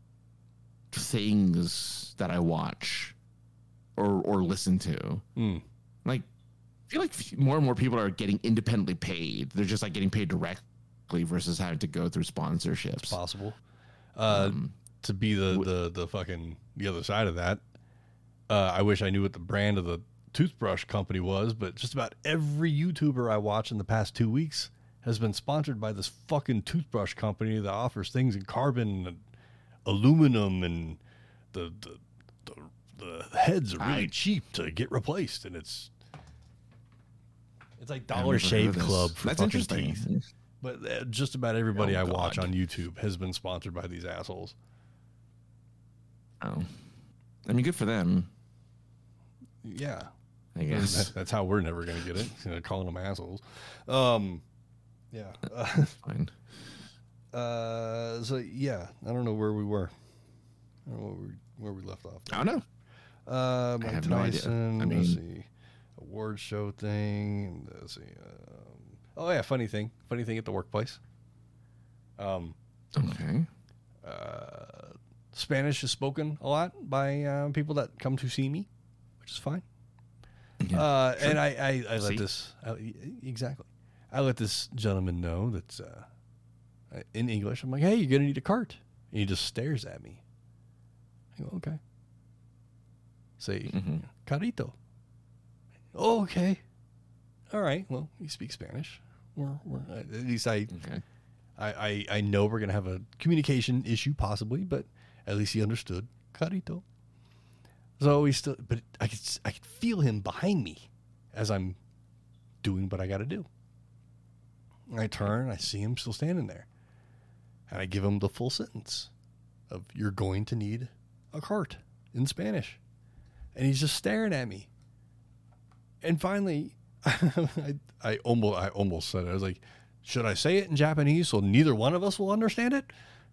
things that I watch or listen to. Like, I feel like more and more people are getting independently paid. They're just like getting paid directly versus having to go through sponsorships. It's possible. To be the fucking the other side of that. I wish I knew what the brand of the toothbrush company was, but just about every YouTuber I watch in the past 2 weeks has been sponsored by this fucking toothbrush company that offers things in carbon and aluminum, and the heads are really cheap to get replaced, and it's like Dollar Shave Club for That's fucking interesting. teeth. But just about everybody I watch on YouTube has been sponsored by these assholes. Oh, I mean, good for them. Yeah, I guess that's how we're never going to get it. You know, calling them assholes. Yeah. Fine. So yeah, I don't know where we were. I don't know where we left off. I don't know. Mike have Tyson, no idea. I mean, let's see, award show thing. Let's see. Oh yeah, funny thing at the workplace. Okay. Spanish is spoken a lot by people that come to see me, which is fine. Yeah, sure. And I let this exactly. I let this gentleman know that in English, I'm like, hey, you're gonna need a cart, and he just stares at me. I go, okay. Say, carrito. Oh, okay. All right. Well, you speak Spanish. We're at least I know we're gonna have a communication issue possibly, but at least he understood carrito. So he still, but I could feel him behind me as I'm doing what I got to do. I turn, I see him still standing there, and I give him the full sentence of "You're going to need a cart" in Spanish, and he's just staring at me. And finally, I almost said it. I was like, "Should I say it in Japanese so neither one of us will understand it?"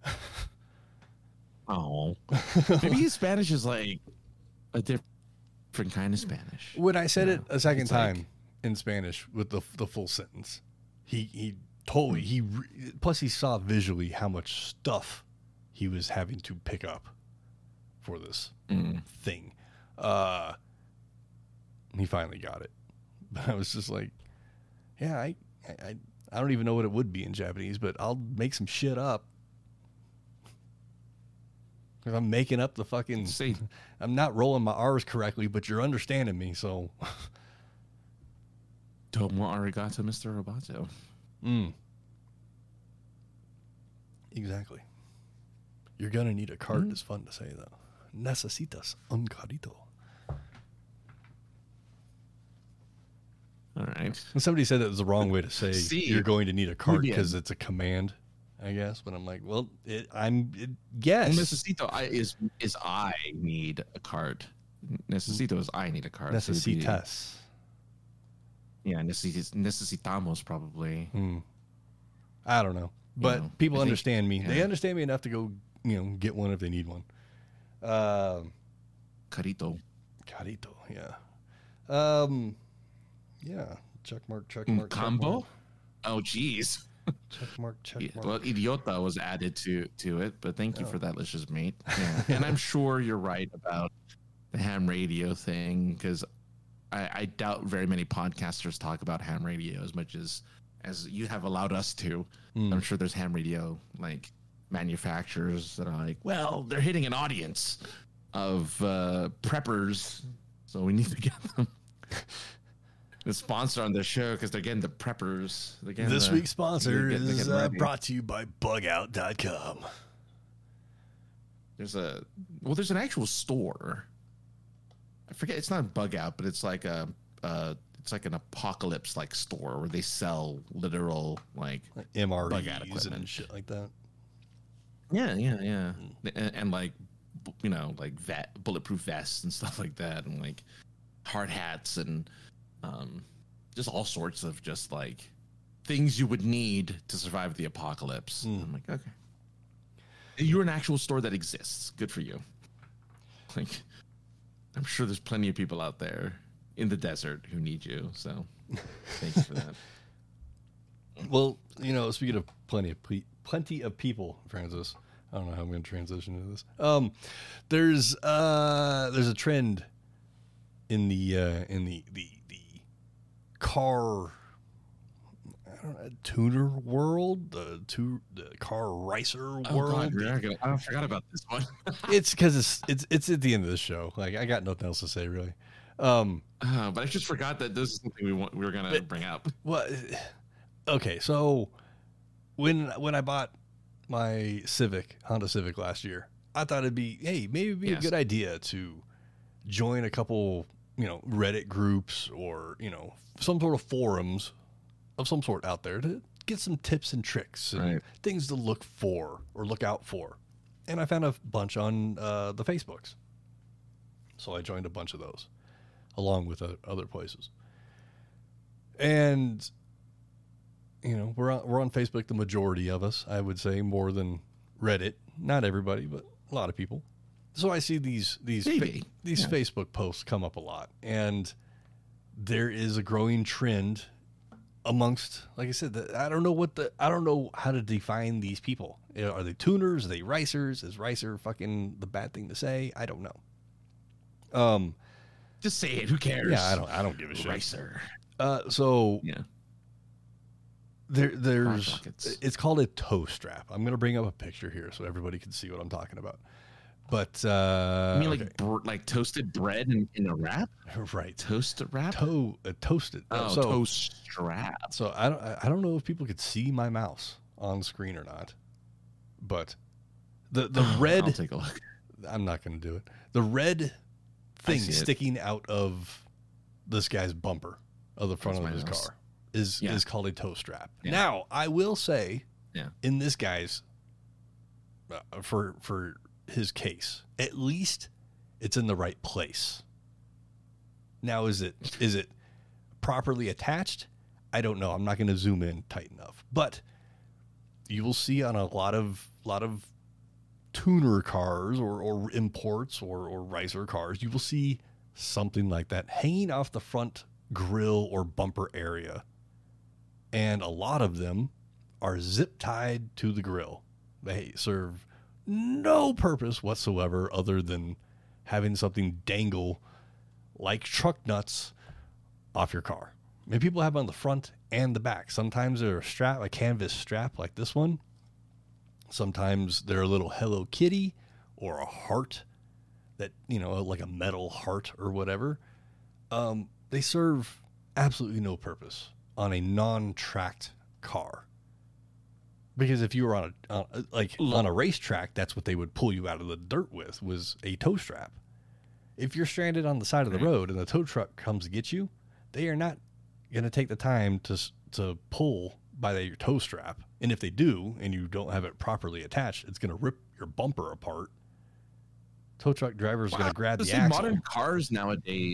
Oh, maybe his Spanish is like a different kind of Spanish. When I said it a second time in Spanish with the full sentence, he totally plus he saw visually how much stuff he was having to pick up for this thing. He finally got it, but I was just like, yeah, I don't even know what it would be in Japanese, but I'll make some shit up. If I'm making up the fucking... See. I'm not rolling my R's correctly, but you're understanding me, so... Domo arigato, Mr. Roboto. Exactly. You're going to need a cart is fun to say, though. Necesitas un carrito. All right. And somebody said that was the wrong way to say you're going to need a cart because it's a command, I guess. But I'm like, well, yes. Necesito is I need a cart. Necesito is I need a cart. Necesitas. Yeah, necesitamos probably. I don't know, but people understand me. Yeah. They understand me enough to go, get one if they need one. Carito, yeah. Yeah. Check mark. combo. Oh, geez. Check mark. Well, idiota was added to it, but thank you for that, Licious Mate. Yeah. And I'm sure you're right about the ham radio thing, because I doubt very many podcasters talk about ham radio as much as you have allowed us to. I'm sure there's ham radio like manufacturers that are like, well, they're hitting an audience of preppers, so we need to get them the sponsor on the show because they're getting the preppers. This week's sponsor is brought to you by bugout.com. There's an actual store. I forget, it's not Bug Out, but it's like an apocalypse like store where they sell literal like MREs bug out equipment and shit like that. Yeah, and like like bulletproof vests and stuff like that, and like hard hats and just all sorts of just like things you would need to survive the apocalypse. I'm like, okay, you're an actual store that exists. Good for you. Like, I'm sure there's plenty of people out there in the desert who need you. So thanks for that. Well, speaking of plenty of people, Francis, I don't know how I'm going to transition into this. There's a trend in the car, tuner world, the car racer world. God, I forgot about this one. It's because it's at the end of the show. Like, I got nothing else to say really. But I just forgot that this is something we were gonna bring up. Well, okay, so when I bought my Honda Civic last year, I thought it'd be a good idea to join a couple Reddit groups or some sort of forums of some sort out there to get some tips and tricks and things to look for or look out for. And I found a bunch on the Facebooks. So I joined a bunch of those along with other places. And, we're on Facebook, the majority of us, I would say, more than Reddit. Not everybody, but a lot of people. So I see these Facebook posts come up a lot. And there is a growing trend amongst, like I said, I don't know how to define these people. Are they tuners? Are they ricers? Is ricer fucking the bad thing to say? I don't know. Just say it. Who cares? Yeah, I don't give a shit. Ricer. There's it's called a toe strap. I'm gonna bring up a picture here so everybody can see what I'm talking about. But you mean like toasted bread in a wrap? Right. Toasted wrap? Toasted. Oh, toast strap. So I don't know if people could see my mouse on screen or not. But the red, I'll take a look. I'm not going to do it. The red thing sticking out of this guy's bumper of the front of his car is called a toe strap. Yeah. Now, I will say in this guy's for his case, at least it's in the right place. Now, is it properly attached? I don't know. I'm not going to zoom in tight enough, but you will see on a lot of tuner cars or imports or ricer cars, you will see something like that hanging off the front grill or bumper area. And a lot of them are zip tied to the grill. They serve no purpose whatsoever other than having something dangle like truck nuts off your car. I mean, people have them on the front and the back. Sometimes they're a strap, a canvas strap like this one. Sometimes they're a little Hello Kitty or a heart that, like a metal heart or whatever. They serve absolutely no purpose on a non-tracked car. Because if you were on a racetrack, that's what they would pull you out of the dirt with, was a tow strap. If you're stranded on the side of the road and the tow truck comes to get you, they are not going to take the time to pull by your tow strap. And if they do, and you don't have it properly attached, it's going to rip your bumper apart. Tow truck driver is going to grab the axle. Modern cars nowadays,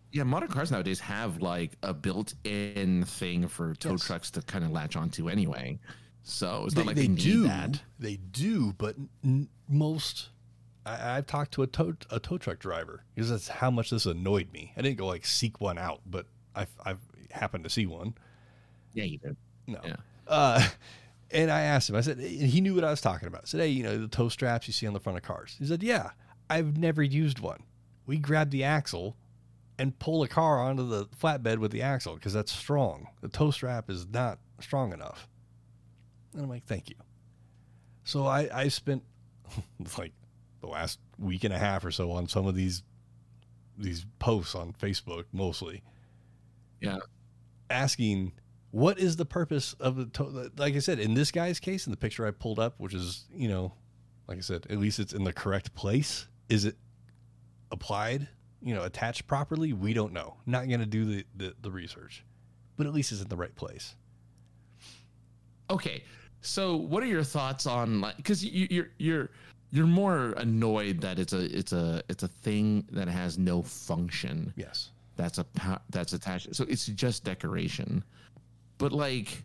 Yeah, modern cars nowadays have like a built-in thing for tow trucks to kind of latch onto anyway. So it's not like they need that. They do, but most. I've talked to a tow truck driver because that's how much this annoyed me. I didn't go like seek one out, but I've happened to see one. Yeah, you did. No. Yeah. And I asked him. I said, and he knew what I was talking about. I said, hey, you know the tow straps you see on the front of cars. He said, yeah, I've never used one. We grab the axle and pull a car onto the flatbed with the axle because that's strong. The tow strap is not strong enough. And I'm like, thank you. So I spent like the last week and a half or so on some of these posts on Facebook mostly. Yeah. Asking, what is the purpose of the tow? Like I said, in this guy's case, in the picture I pulled up, which is, you know, like I said, at least it's in the correct place. Is it applied, you know, attached properly? We don't know. Not going to do the research, but at least it's in the right place. Okay. So what are your thoughts on, like, because you're more annoyed that it's a thing that has no function. Yes. That's attached. So it's just decoration. But like,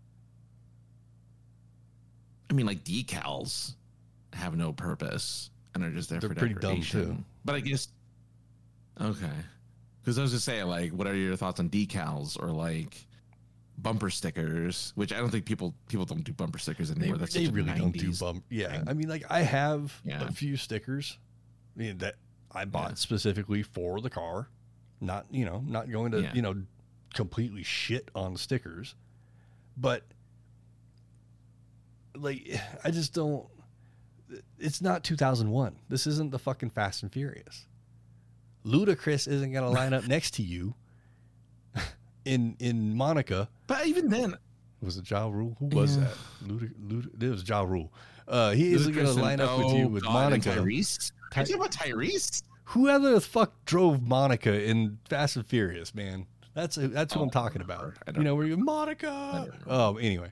I mean, like decals have no purpose and are just there for decoration. They're pretty dumb too. But I guess, okay. Because I was just saying, like, what are your thoughts on decals or like bumper stickers? Which I don't think people don't do bumper stickers anymore. They really don't do bumper. Yeah, thing. I mean, like I have a few stickers that I bought specifically for the car. Not going to completely shit on stickers, but like I just don't. It's not 2001. This isn't the fucking Fast and Furious. Ludacris isn't going to line up next to you in Monaca. But even then, was it Ja Rule? Who was that? It was Ja Rule. He isn't going to line up with you with Monaca. Tyrese? Are you talking about Tyrese? Whoever the fuck drove Monica in Fast and Furious, man. That's who I'm talking about. Where you Monica. Oh, anyway.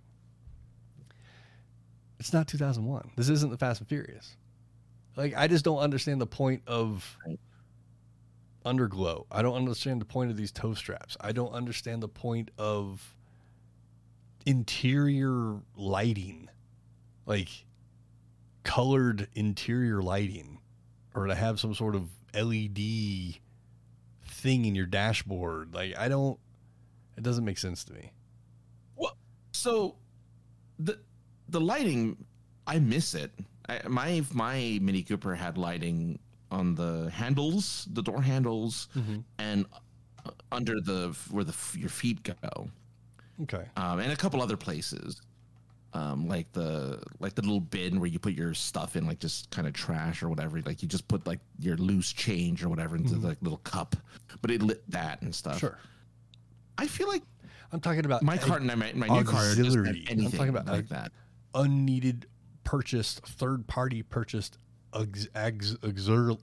It's not 2001. This isn't the Fast and Furious. Like, I just don't understand the point of underglow. I don't understand the point of these toe straps. I don't understand the point of interior lighting. Like, colored interior lighting. Or to have some sort of LED thing in your dashboard. Like, it doesn't make sense to me. Well, so the lighting, I miss it. My Mini Cooper had lighting on the handles, the door handles, and under where your feet go. Okay. And a couple other places. Like the little bin where you put your stuff in, like just kind of trash or whatever. Like you just put like your loose change or whatever into the little cup, but it lit that and stuff. Sure. I feel like I'm talking about my car and my new car. Anything I'm talking about like that. Unneeded purchased, third party purchased auxiliary.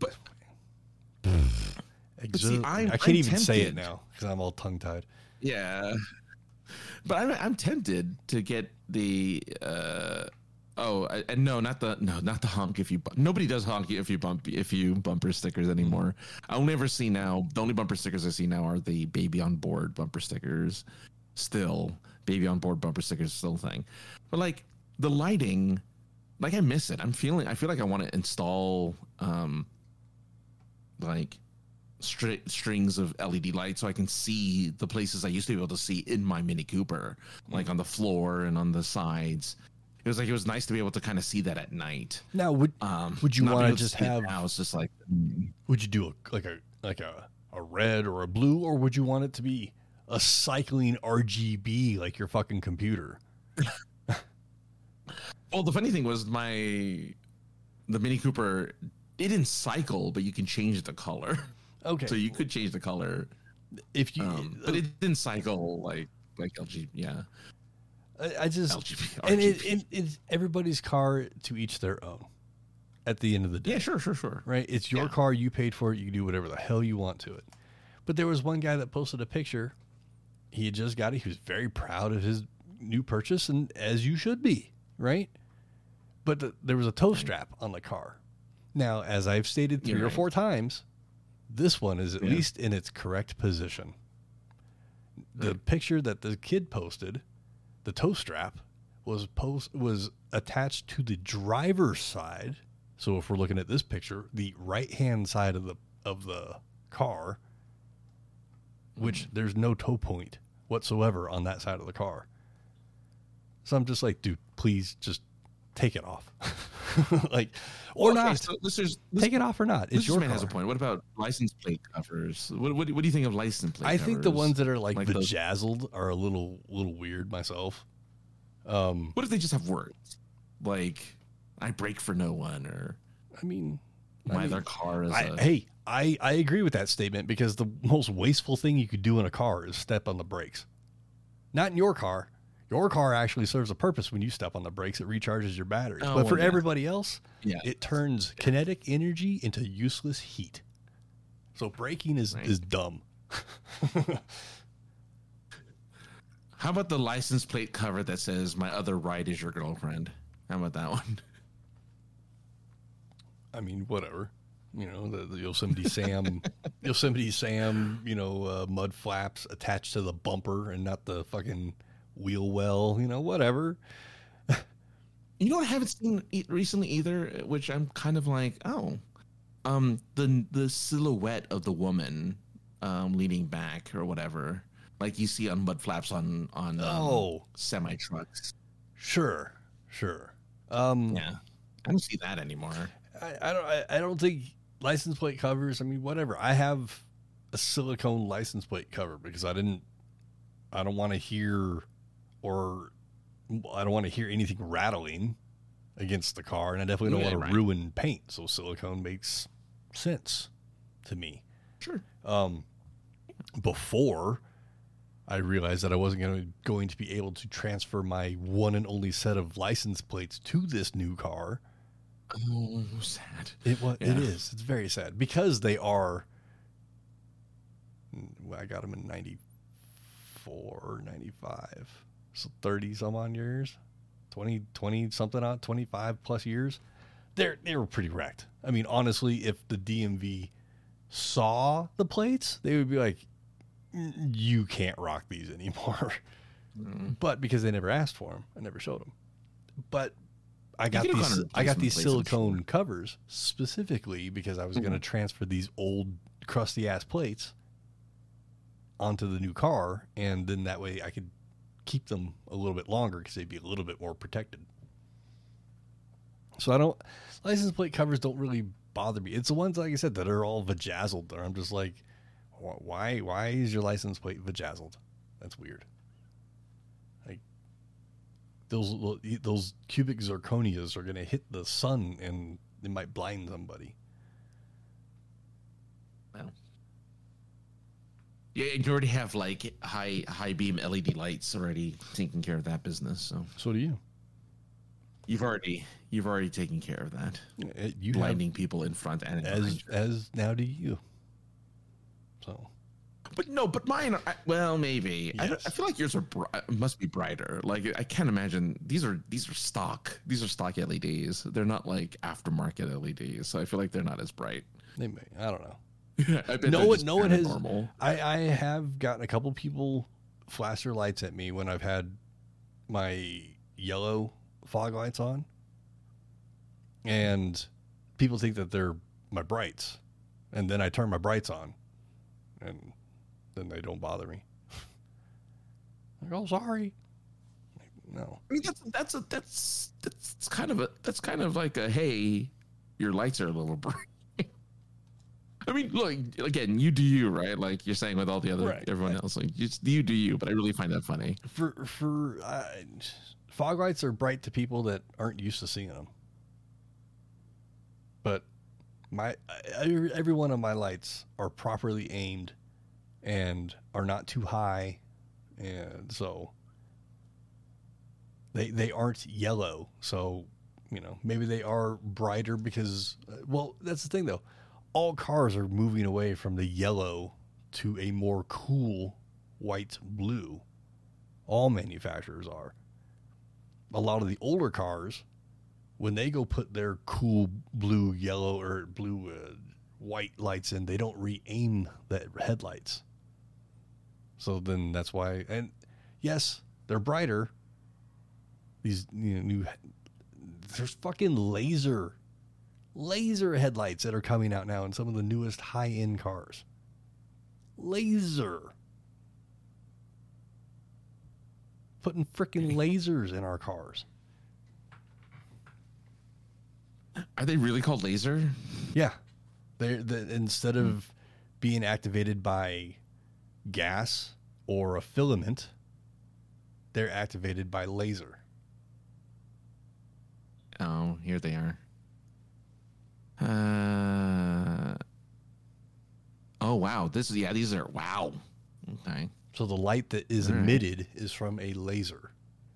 I can't even say it now because I'm all tongue tied. Yeah. But I'm tempted to get the not the honk if you nobody does honk if you bumper stickers anymore. I'll never see now. The only bumper stickers I see now are the baby on board bumper stickers. Still, baby on board bumper stickers still a thing. But like the lighting, like I miss it. I feel like I want to install like strings of LED lights so I can see the places I used to be able to see in my Mini Cooper, like on the floor and on the sides. It was nice to be able to kind of see that at night. Now, would you want to just have? Now it's just like, would you do a red or a blue, or would you want it to be a cycling RGB like your fucking computer? Well, the funny thing was the Mini Cooper, it didn't cycle, but you can change the color. Okay. So you could change the color if you, but it didn't cycle like LG. Yeah. I just, LGB, and it's everybody's car to each their own at the end of the day. Yeah, sure. Right. It's your car. You paid for it. You can do whatever the hell you want to it. But there was one guy that posted a picture. He had just got it. He was very proud of his new purchase, and as you should be, right? But there was a toe strap on the car. Now, as I've stated 3 or 4 times, This one is at least in its correct position. The picture that the kid posted, the toe strap, was attached to the driver's side. So if we're looking at this picture, the right-hand side of the car, which there's no toe point whatsoever on that side of the car. So I'm just like, dude, please just take it off. Like, or not. So take it off or not. It's your car. Has a point. What about license plate covers? What do you think of license plate covers? I think the ones that are like bejazzled are a little weird myself. What if they just have words? Like, I brake for no one, or their car is I agree with that statement, because the most wasteful thing you could do in a car is step on the brakes. Not in your car. Your car actually serves a purpose when you step on the brakes. It recharges your batteries. But for everybody else, it turns kinetic energy into useless heat. So braking is dumb. How about the license plate cover that says, "My other ride is your girlfriend"? How about that one? I mean, whatever. The Yosemite Sam, mud flaps attached to the bumper and not the fucking wheel well, whatever. I haven't seen recently either, which I'm kind of like, the silhouette of the woman leaning back or whatever, like you see on mud flaps on semi trucks. Sure. I don't see that anymore. I don't think license plate covers. I mean, whatever. I have a silicone license plate cover because I don't want to hear anything rattling against the car, and I definitely don't want to ruin paint. So silicone makes sense to me. Sure. Before I realized that I wasn't going to be able to transfer my one and only set of license plates to this new car. Oh, sad. It is. It's very sad because they are. I got them in 94, 95. So 30 some odd years, 20 something on 25 plus years. They were pretty wrecked. I mean, honestly, if the DMV saw the plates, they would be like, you can't rock these anymore. But because they never asked for them, I never showed them. But I got these silicone covers specifically because I was going to transfer these old crusty ass plates onto the new car, and then that way I could keep them a little bit longer because they'd be a little bit more protected. So license plate covers don't really bother me. It's the ones, like I said, that are all vajazzled there. I'm just like, why is your license plate vajazzled? That's weird. Like those cubic zirconias are going to hit the sun and it might blind somebody. Well, yeah, you already have like high beam LED lights already taking care of that business. So do you. You've already taken care of that. You blinding people in front and as now do you. So, but mine are, well, maybe. Yes. I feel like yours must be brighter. Like I can't imagine these are stock. These are stock LEDs. They're not like aftermarket LEDs. So I feel like they're not as bright. They may. I don't know. No one has. Normal. I have gotten a couple people flash their lights at me when I've had my yellow fog lights on, and people think that they're my brights, and then I turn my brights on, and then they don't bother me. Like, oh, sorry. Like, no. I mean, that's kind of like a, hey, your lights are a little bright. I mean, look, again, you do you, right? Like you're saying with all the other everyone else, like you do you. But I really find that funny. Fog lights are bright to people that aren't used to seeing them. But every one of my lights are properly aimed and are not too high, and so they aren't yellow. So maybe they are brighter because that's the thing though. All cars are moving away from the yellow to a more cool white blue. All manufacturers are. A lot of the older cars, when they go put their cool blue, yellow, or blue, white lights in, they don't re-aim the headlights. So then that's why, and yes, they're brighter. These new, there's fucking laser headlights that are coming out now in some of the newest high-end cars. Laser. Putting freaking lasers in our cars. Are they really called laser? Yeah. Instead of being activated by gas or a filament, they're activated by laser. Oh, here they are. Oh, wow. These are, wow. Okay. So the light that is emitted is from a laser.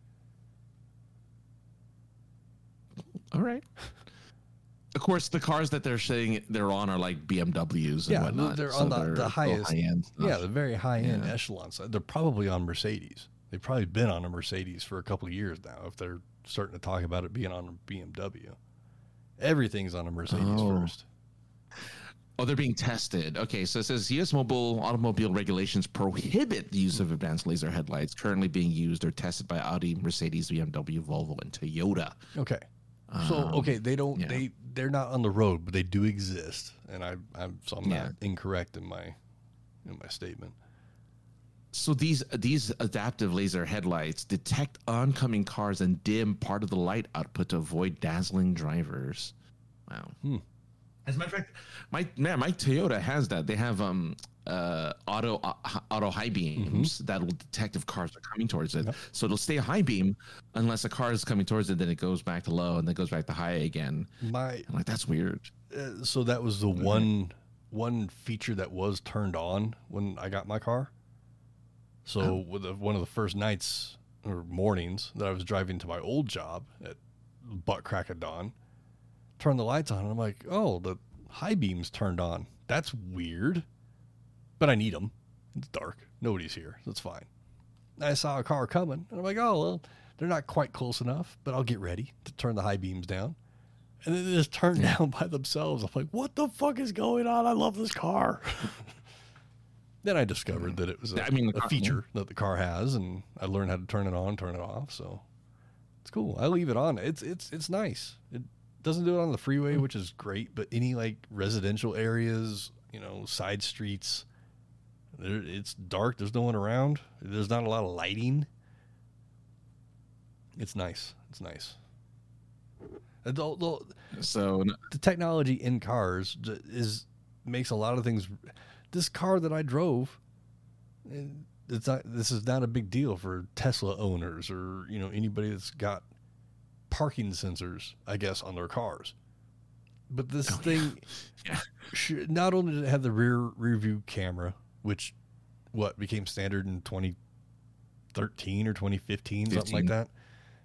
All right. Of course, the cars that they're saying they're on are like BMWs and whatnot. They're on the highest. High-end stuff. Yeah, the very high-end echelons. They're probably on Mercedes. They've probably been on a Mercedes for a couple of years now if they're starting to talk about it being on a BMW. Everything's on a Mercedes first. Oh, they're being tested. Okay, so it says U.S. automobile regulations prohibit the use of advanced laser headlights currently being used or tested by Audi, Mercedes, BMW, Volvo, and Toyota. Okay. So they're not on the road, but they do exist, and I'm not incorrect in my statement. So these adaptive laser headlights detect oncoming cars and dim part of the light output to avoid dazzling drivers. Wow. As a matter of fact, my Toyota has that. They have auto high beams that will detect if cars are coming towards it. Yep. So it'll stay high beam unless a car is coming towards it. Then it goes back to low and then goes back to high again. I'm like, that's weird. So that was the one feature that was turned on when I got my car. So with one of the first nights or mornings that I was driving to my old job at butt crack of dawn, turned the lights on, and I'm like, oh, the high beam's turned on. That's weird. But I need them. It's dark. Nobody's here. That's fine. I saw a car coming, and I'm like, oh, well, they're not quite close enough, but I'll get ready to turn the high beams down. And then they just turn down by themselves. I'm like, what the fuck is going on? I love this car. Then I discovered that it was a feature that the car has, and I learned how to turn it on, turn it off. So it's cool. I leave it on. It's nice. It doesn't do it on the freeway, which is great, but any like residential areas, side streets, it's dark. There's no one around. There's not a lot of lighting. It's nice. It's nice. So the technology in cars makes a lot of things. This car that I drove, this is not a big deal for Tesla owners or anybody that's got parking sensors, I guess, on their cars. But this thing, not only did it have the rear view camera, which became standard in 2013 or 2015, something like that.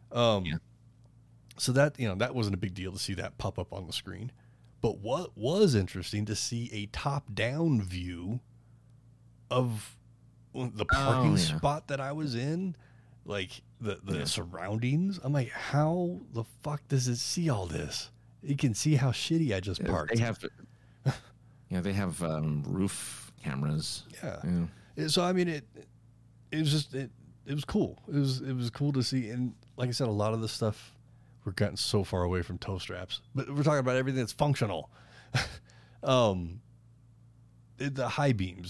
So that that wasn't a big deal to see that pop up on the screen. But what was interesting to see a top-down view of the parking spot that I was in, like the surroundings. I'm like, how the fuck does it see all this? You can see how shitty I just parked. They have roof cameras. Yeah. So I mean, it was cool. It was cool to see, and like I said, a lot of the stuff. We're getting so far away from toe straps, but we're talking about everything that's functional. The high beams,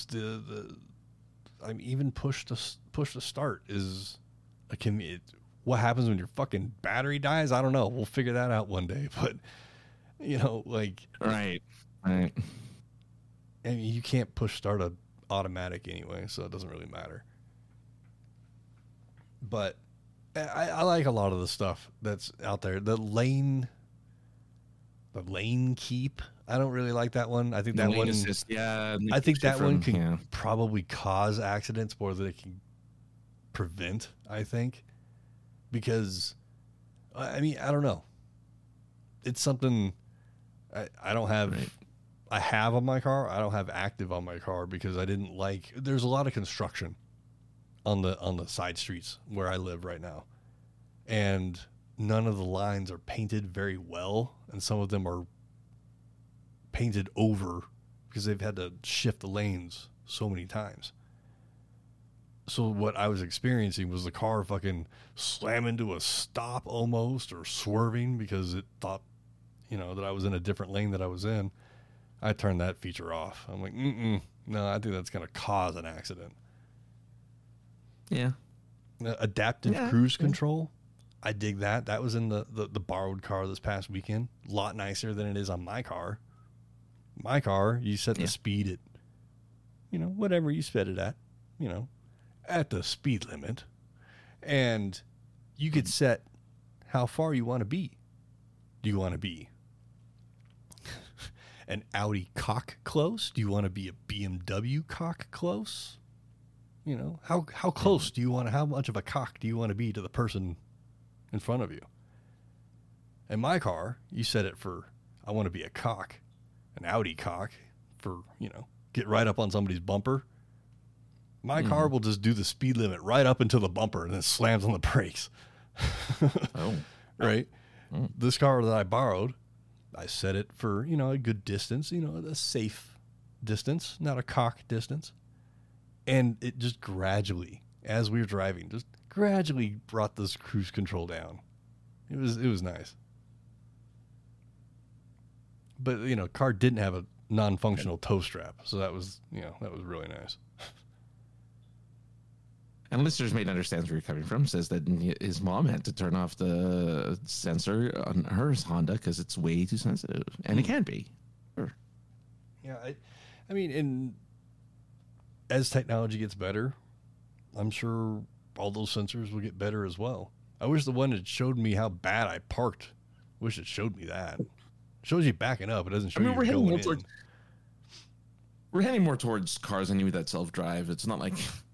even push to start is what happens when your fucking battery dies? I don't know. We'll figure that out one day, but right. I mean, you can't push start a automatic anyway, so it doesn't really matter. But I like a lot of the stuff that's out there. The lane keep. I don't really like that one. I think that one. Assist, I think that one can probably cause accidents more than it can prevent. I think because I don't know. It's something I don't have. Right. I have on my car. I don't have active on my car because I didn't like. There's a lot of construction on the side streets where I live right now. And none of the lines are painted very well. And some of them are painted over because they've had to shift the lanes so many times. So what I was experiencing was the car fucking slamming to a stop almost, or swerving because it thought, that I was in a different lane that I was in. I turned that feature off. I'm like, no, I think that's going to cause an accident. Yeah. Adaptive cruise control. I dig that. That was in the borrowed car this past weekend. A lot nicer than it is on my car. My car, you set the speed at, whatever you set it at, at the speed limit. And you could set how far you want to be. Do you want to be an Audi cock close? Do you want to be a BMW cock close? How close do you want to, how much of a cock do you want to be to the person in front of you? In my car, you set it for, I want to be a cock, an Audi cock for, get right up on somebody's bumper. My car will just do the speed limit right up into the bumper and then slams on the brakes. Right? Oh. This car that I borrowed, I set it for, a good distance, a safe distance, not a cock distance. And it just gradually, as we were driving, just gradually brought this cruise control down. It was nice. But, car didn't have a non-functional tow strap. So that was really nice. And listeners may understand where you're coming from. Says that his mom had to turn off the sensor on her Honda because it's way too sensitive. And it can be. Sure. Yeah, I mean, as technology gets better, I'm sure all those sensors will get better as well. I wish the one that showed me how bad I parked, wish it showed me that. It shows you backing up. It doesn't show you going in. We're heading more towards cars anyway that self-drive. It's not like,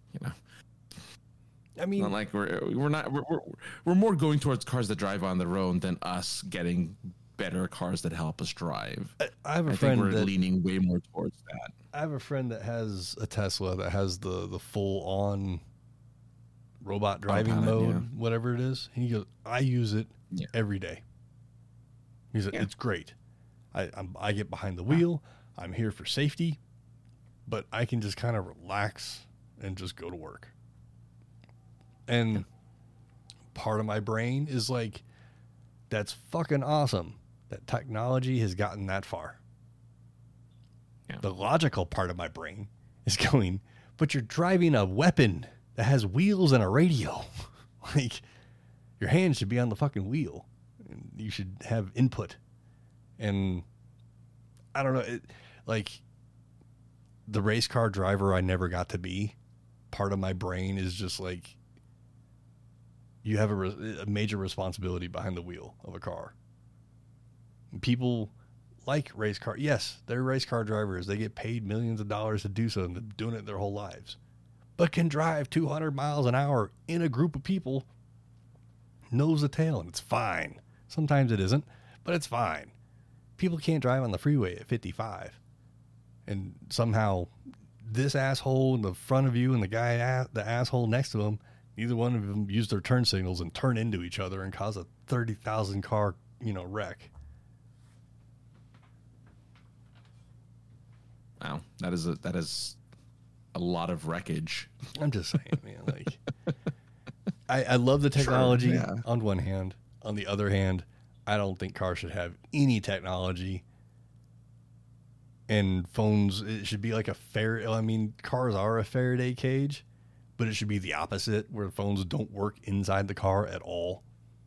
I mean, not like we're more going towards cars that drive on their own than us getting better cars that help us drive. I have a friend think we're leaning way more towards that. I have a friend that has a Tesla that has the full on robot driving mode, whatever it is. He goes, I use it every day. He said, it's great. I get behind the wheel. I'm here for safety, but I can just kind of relax and just go to work. And part of my brain is like, that's fucking awesome that technology has gotten that far. Yeah. The logical part of my brain is going, but you're driving a weapon that has wheels and a radio. Like, your hand should be on the fucking wheel. And you should have input. And I don't know, like the race car driver I never got to be, part of my brain is just like, you have a major responsibility behind the wheel of a car. And people like race car. Yes, they're race car drivers. They get paid millions of dollars to do so, and they're doing it their whole lives. But can drive 200 miles an hour in a group of people, nose to tail, and it's fine. Sometimes it isn't, but it's fine. People can't drive on the freeway at 55. And somehow this asshole in the front of you and the asshole next to him, neither one of them use their turn signals and turn into each other and cause a 30,000 car, wreck. Wow, that is a lot of wreckage. I'm just saying, man. Like, I love the technology on one hand. On the other hand, I don't think cars should have any technology. And phones, it should be like cars are a Faraday cage. But it should be the opposite, where phones don't work inside the car at all.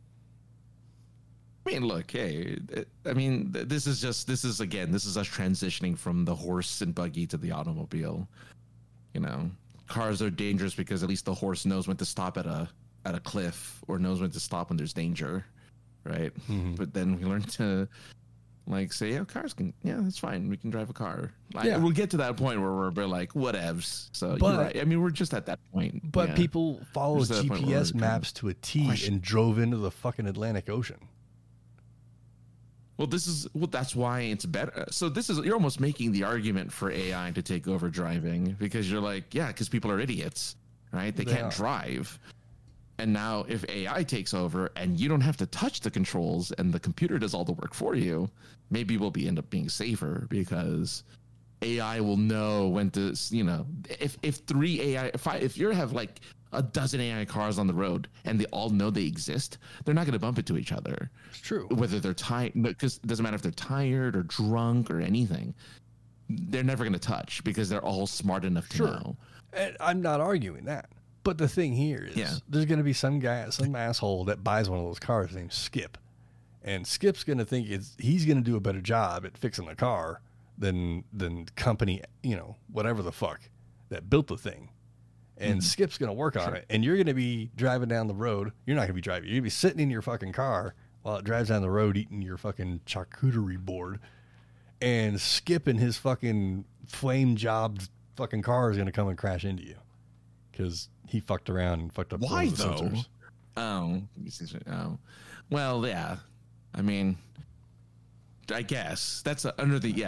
I mean, look, hey, this is us transitioning from the horse and buggy to the automobile. Cars are dangerous because at least the horse knows when to stop at a cliff or knows when to stop when there's danger, right? Mm-hmm. But then we learn to say, cars can, that's fine. We can drive a car. We'll get to that point where we're like, whatevs. So you're right. I mean, we're just at that point. But people follow GPS maps to a T and drove into the fucking Atlantic Ocean. Well, that's why it's better. So you're almost making the argument for AI to take over driving because you're like, because people are idiots, right? They can't drive. And now if AI takes over and you don't have to touch the controls and the computer does all the work for you, maybe we'll end up being safer because AI will know when to, if three AI, if you have like a dozen AI cars on the road and they all know they exist, they're not going to bump into each other. It's true. Whether they're tired, because it doesn't matter if they're tired or drunk or anything. They're never going to touch because they're all smart enough to know. And I'm not arguing that. But the thing here is there's going to be some guy, some asshole that buys one of those cars named Skip. And Skip's going to think he's going to do a better job at fixing the car than company, whatever the fuck that built the thing. And Skip's going to work on it. And you're going to be driving down the road. You're not going to be driving. You're going to be sitting in your fucking car while it drives down the road eating your fucking charcuterie board. And Skip and his fucking flame-jobbed fucking car is going to come and crash into you. Because he fucked around and fucked up the sensors. Oh. Well, yeah. I mean, I guess that's under the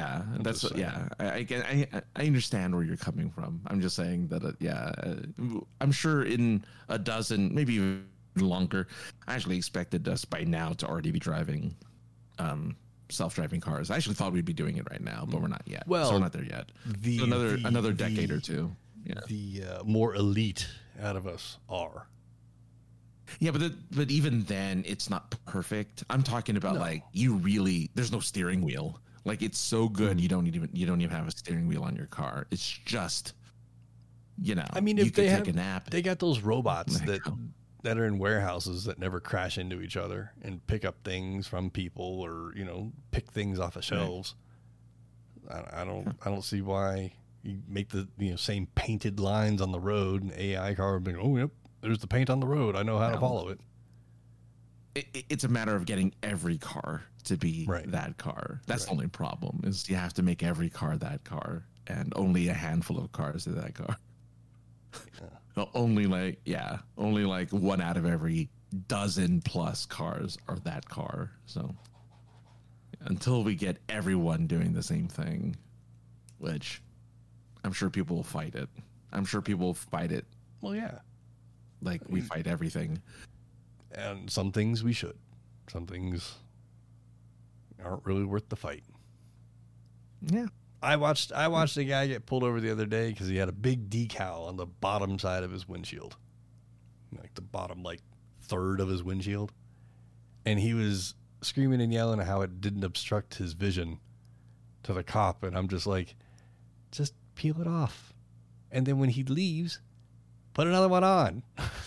I understand where you're coming from. I'm just saying that I'm sure in a dozen, maybe even longer. I actually expected us by now to already be driving self-driving cars. I actually thought we'd be doing it right now, but we're not yet. Well, so we're not there yet. So another decade or two. Yeah. The more elite out of us are. Yeah, but even then, it's not perfect. I'm talking about there's no steering wheel. Like, it's so good you don't even have a steering wheel on your car. It's just, I mean, if they take a nap, they got those robots that are in warehouses that never crash into each other and pick up things from people or pick things off of shelves. Right. I don't see why you make the same painted lines on the road and AI car would be oh yep. There's the paint on the road. I know how to follow it. It's a matter of getting every car to be that car. That's the only problem is you have to make every car that car and only a handful of cars are that car. Yeah. Only like one out of every dozen plus cars are that car. So until we get everyone doing the same thing, which I'm sure people will fight it. Well, yeah. Like we fight everything. And some things we should. Some things aren't really worth the fight. Yeah. I watched a guy get pulled over the other day because he had a big decal on the bottom side of his windshield. Like the bottom third of his windshield. And he was screaming and yelling how it didn't obstruct his vision to the cop. And I'm just like, just peel it off. And then when he leaves, put another one on.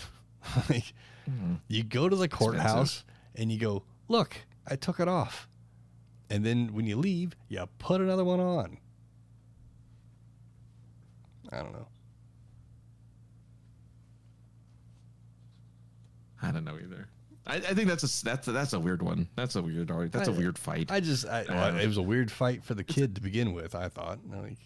You go to the courthouse and you go, look, I took it off. And then when you leave, you put another one on. I don't know. I don't know either. I think that's a weird one. That's a weird fight. It was a weird fight for the kid to begin with, I thought.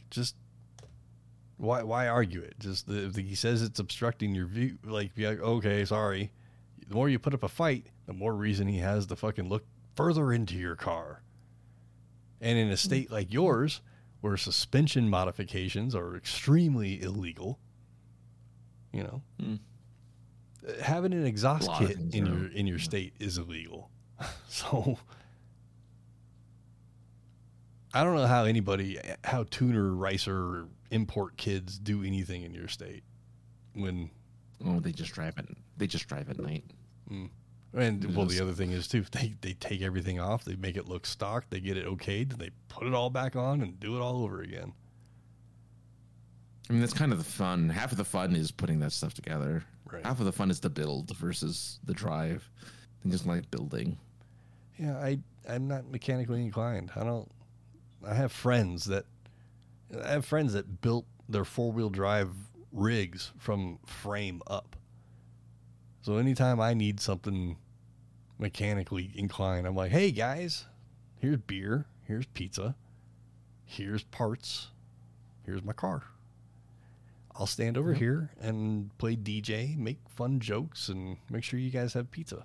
Why argue it? Just if he says it's obstructing your view, be like, okay, sorry. The more you put up a fight, the more reason he has to fucking look further into your car. And in a state like yours, where suspension modifications are extremely illegal, having an exhaust kit in your state is illegal. So I don't know how tuner, ricer, import kids do anything in your state when they just drive at night. And the other thing is too, they take everything off, they make it look stock, they get it okayed, and they put it all back on and do it all over again. I mean, that's kind of the fun. Half of the fun is putting that stuff together. Right. Half of the fun is the build versus the drive. I just like building. Yeah, I'm not mechanically inclined. I have friends that built their 4-wheel drive rigs from frame up. So anytime I need something mechanically inclined, I'm like, hey guys, here's beer, here's pizza, here's parts, here's my car. I'll stand over here and play DJ, make fun jokes, and make sure you guys have pizza.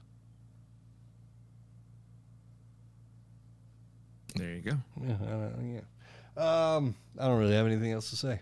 There you go. I don't really have anything else to say.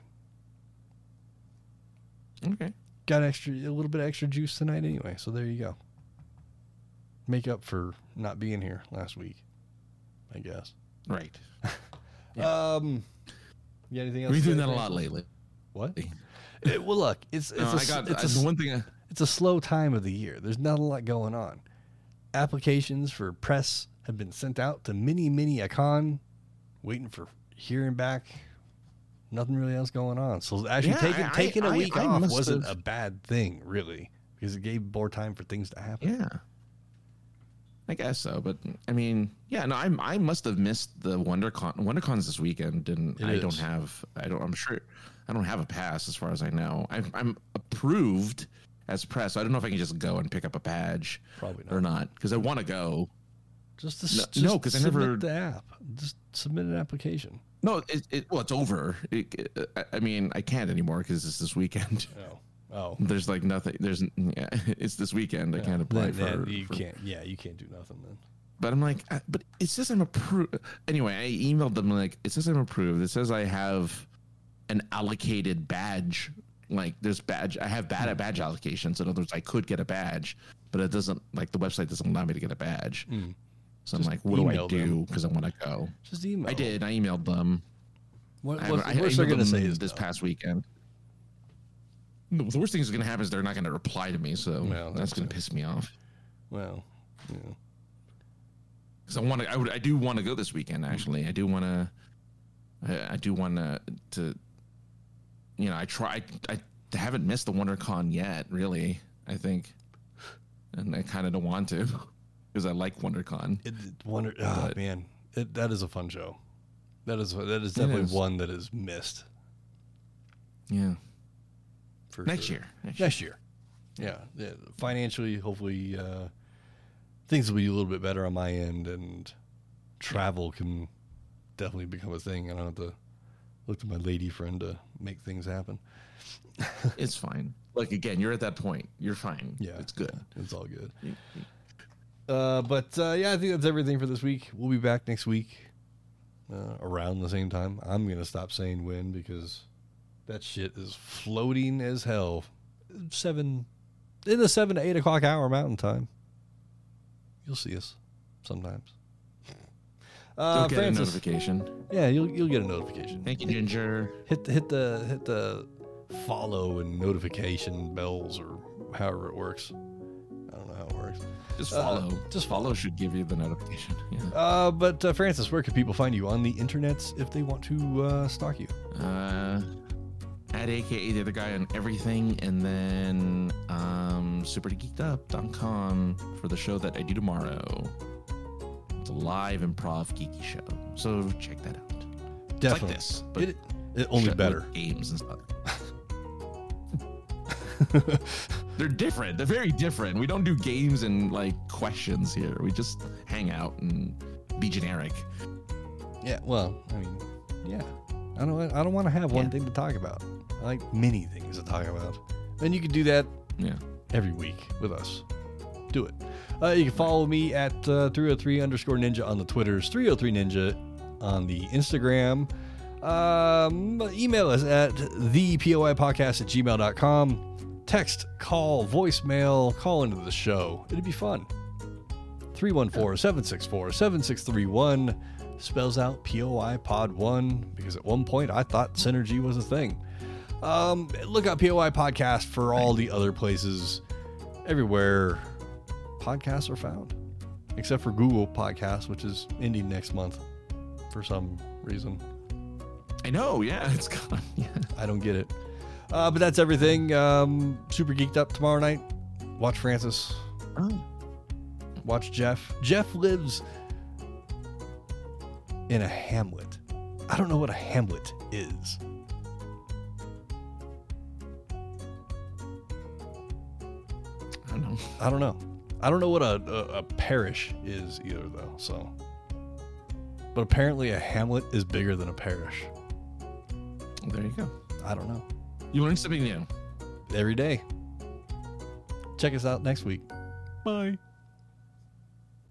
Okay. Got a little bit of extra juice tonight anyway, so there you go. Make up for not being here last week, I guess. Right. Yeah. You got anything else? We've been doing that a lot lately. What? Well, look, it's a slow time of the year. There's not a lot going on. Applications for press have been sent out to mini-a-con, waiting for hearing back. Nothing really else going on. So actually taking a week off wasn't a bad thing, really, because it gave more time for things to happen. Yeah. I guess so, but I mean, yeah, no, I must have missed the WonderCon. WonderCon's this weekend, and I'm sure I don't have a pass as far as I know. I'm approved as press. So I don't know if I can just go and pick up a badge. Probably not. Or not, because I want to go. Just because I never submit the app. Just submit an application. No, it's over. I mean, I can't anymore because it's this weekend. Oh, there's like nothing. It's this weekend. I can't apply for. You can't do nothing then. But I'm like, but it says I'm approved. Anyway, I emailed them like, it says I'm approved. It says I have an allocated badge. Like I have badge allocations. In other words, I could get a badge, but it doesn't, like the website doesn't allow me to get a badge. So I'm like, what do I do? Because I want to go. Just email. I did. I emailed them. What's they're going to say is this past weekend. No, the worst thing that's going to happen is they're not going to reply to me, so that's going to piss me off. Well, yeah. Because I do want to go this weekend. Actually, I do want to. You know, I haven't missed the WonderCon yet, really. I think, and I kind of don't want to because I like WonderCon. Man, that is a fun show. That is definitely one that is missed. Yeah. For next sure. year. Next year. Yeah. Financially, hopefully, things will be a little bit better on my end, and travel can definitely become a thing. I don't have to look to my lady friend to make things happen. It's fine. Like, again, you're at that point. You're fine. Yeah. It's good. Yeah, it's all good. I think that's everything for this week. We'll be back next week around the same time. I'm going to stop saying when because that shit is floating as hell. In the 7 to 8 o'clock hour Mountain Time. You'll see us sometimes. You'll get a notification. Yeah, you'll get a notification. Thank you, Ginger. Hit the follow and notification bells or however it works. I don't know how it works. Just follow. Follow should give you the notification. Yeah. But Francis, where can people find you on the internets if they want to stalk you? At AKA the other guy on everything, and then supergeekedup.com for the show that I do tomorrow. It's a live improv geeky show, so check that out. Definitely. It's like this, but it only better. Games and stuff. They're different. They're very different. We don't do games and like questions here. We just hang out and be generic. Yeah. Well, I mean, yeah. I don't want to have one thing to talk about. I like many things to talk about. And you can do that every week with us. Do it. You can follow me at 303_ninja on the Twitters, 303ninja on the Instagram. Email us at thepoipodcast@gmail.com. Text, call, voicemail, call into the show. It'd be fun. 314-764-7631 spells out POI Pod 1 because at one point I thought Synergy was a thing. Look up POI Podcast for all the other places everywhere podcasts are found, except for Google Podcasts, which is ending next month for some reason. I know, yeah, it's gone. Yeah. I don't get it. But that's everything. Super Geeked Up tomorrow night. Watch Francis. Watch Jeff. Jeff lives in a hamlet. I don't know what a hamlet is. I don't know. I don't know what a parish is either, though. So, but apparently a hamlet is bigger than a parish. There you go. I don't know. You learn something new every day. Check us out next week. Bye.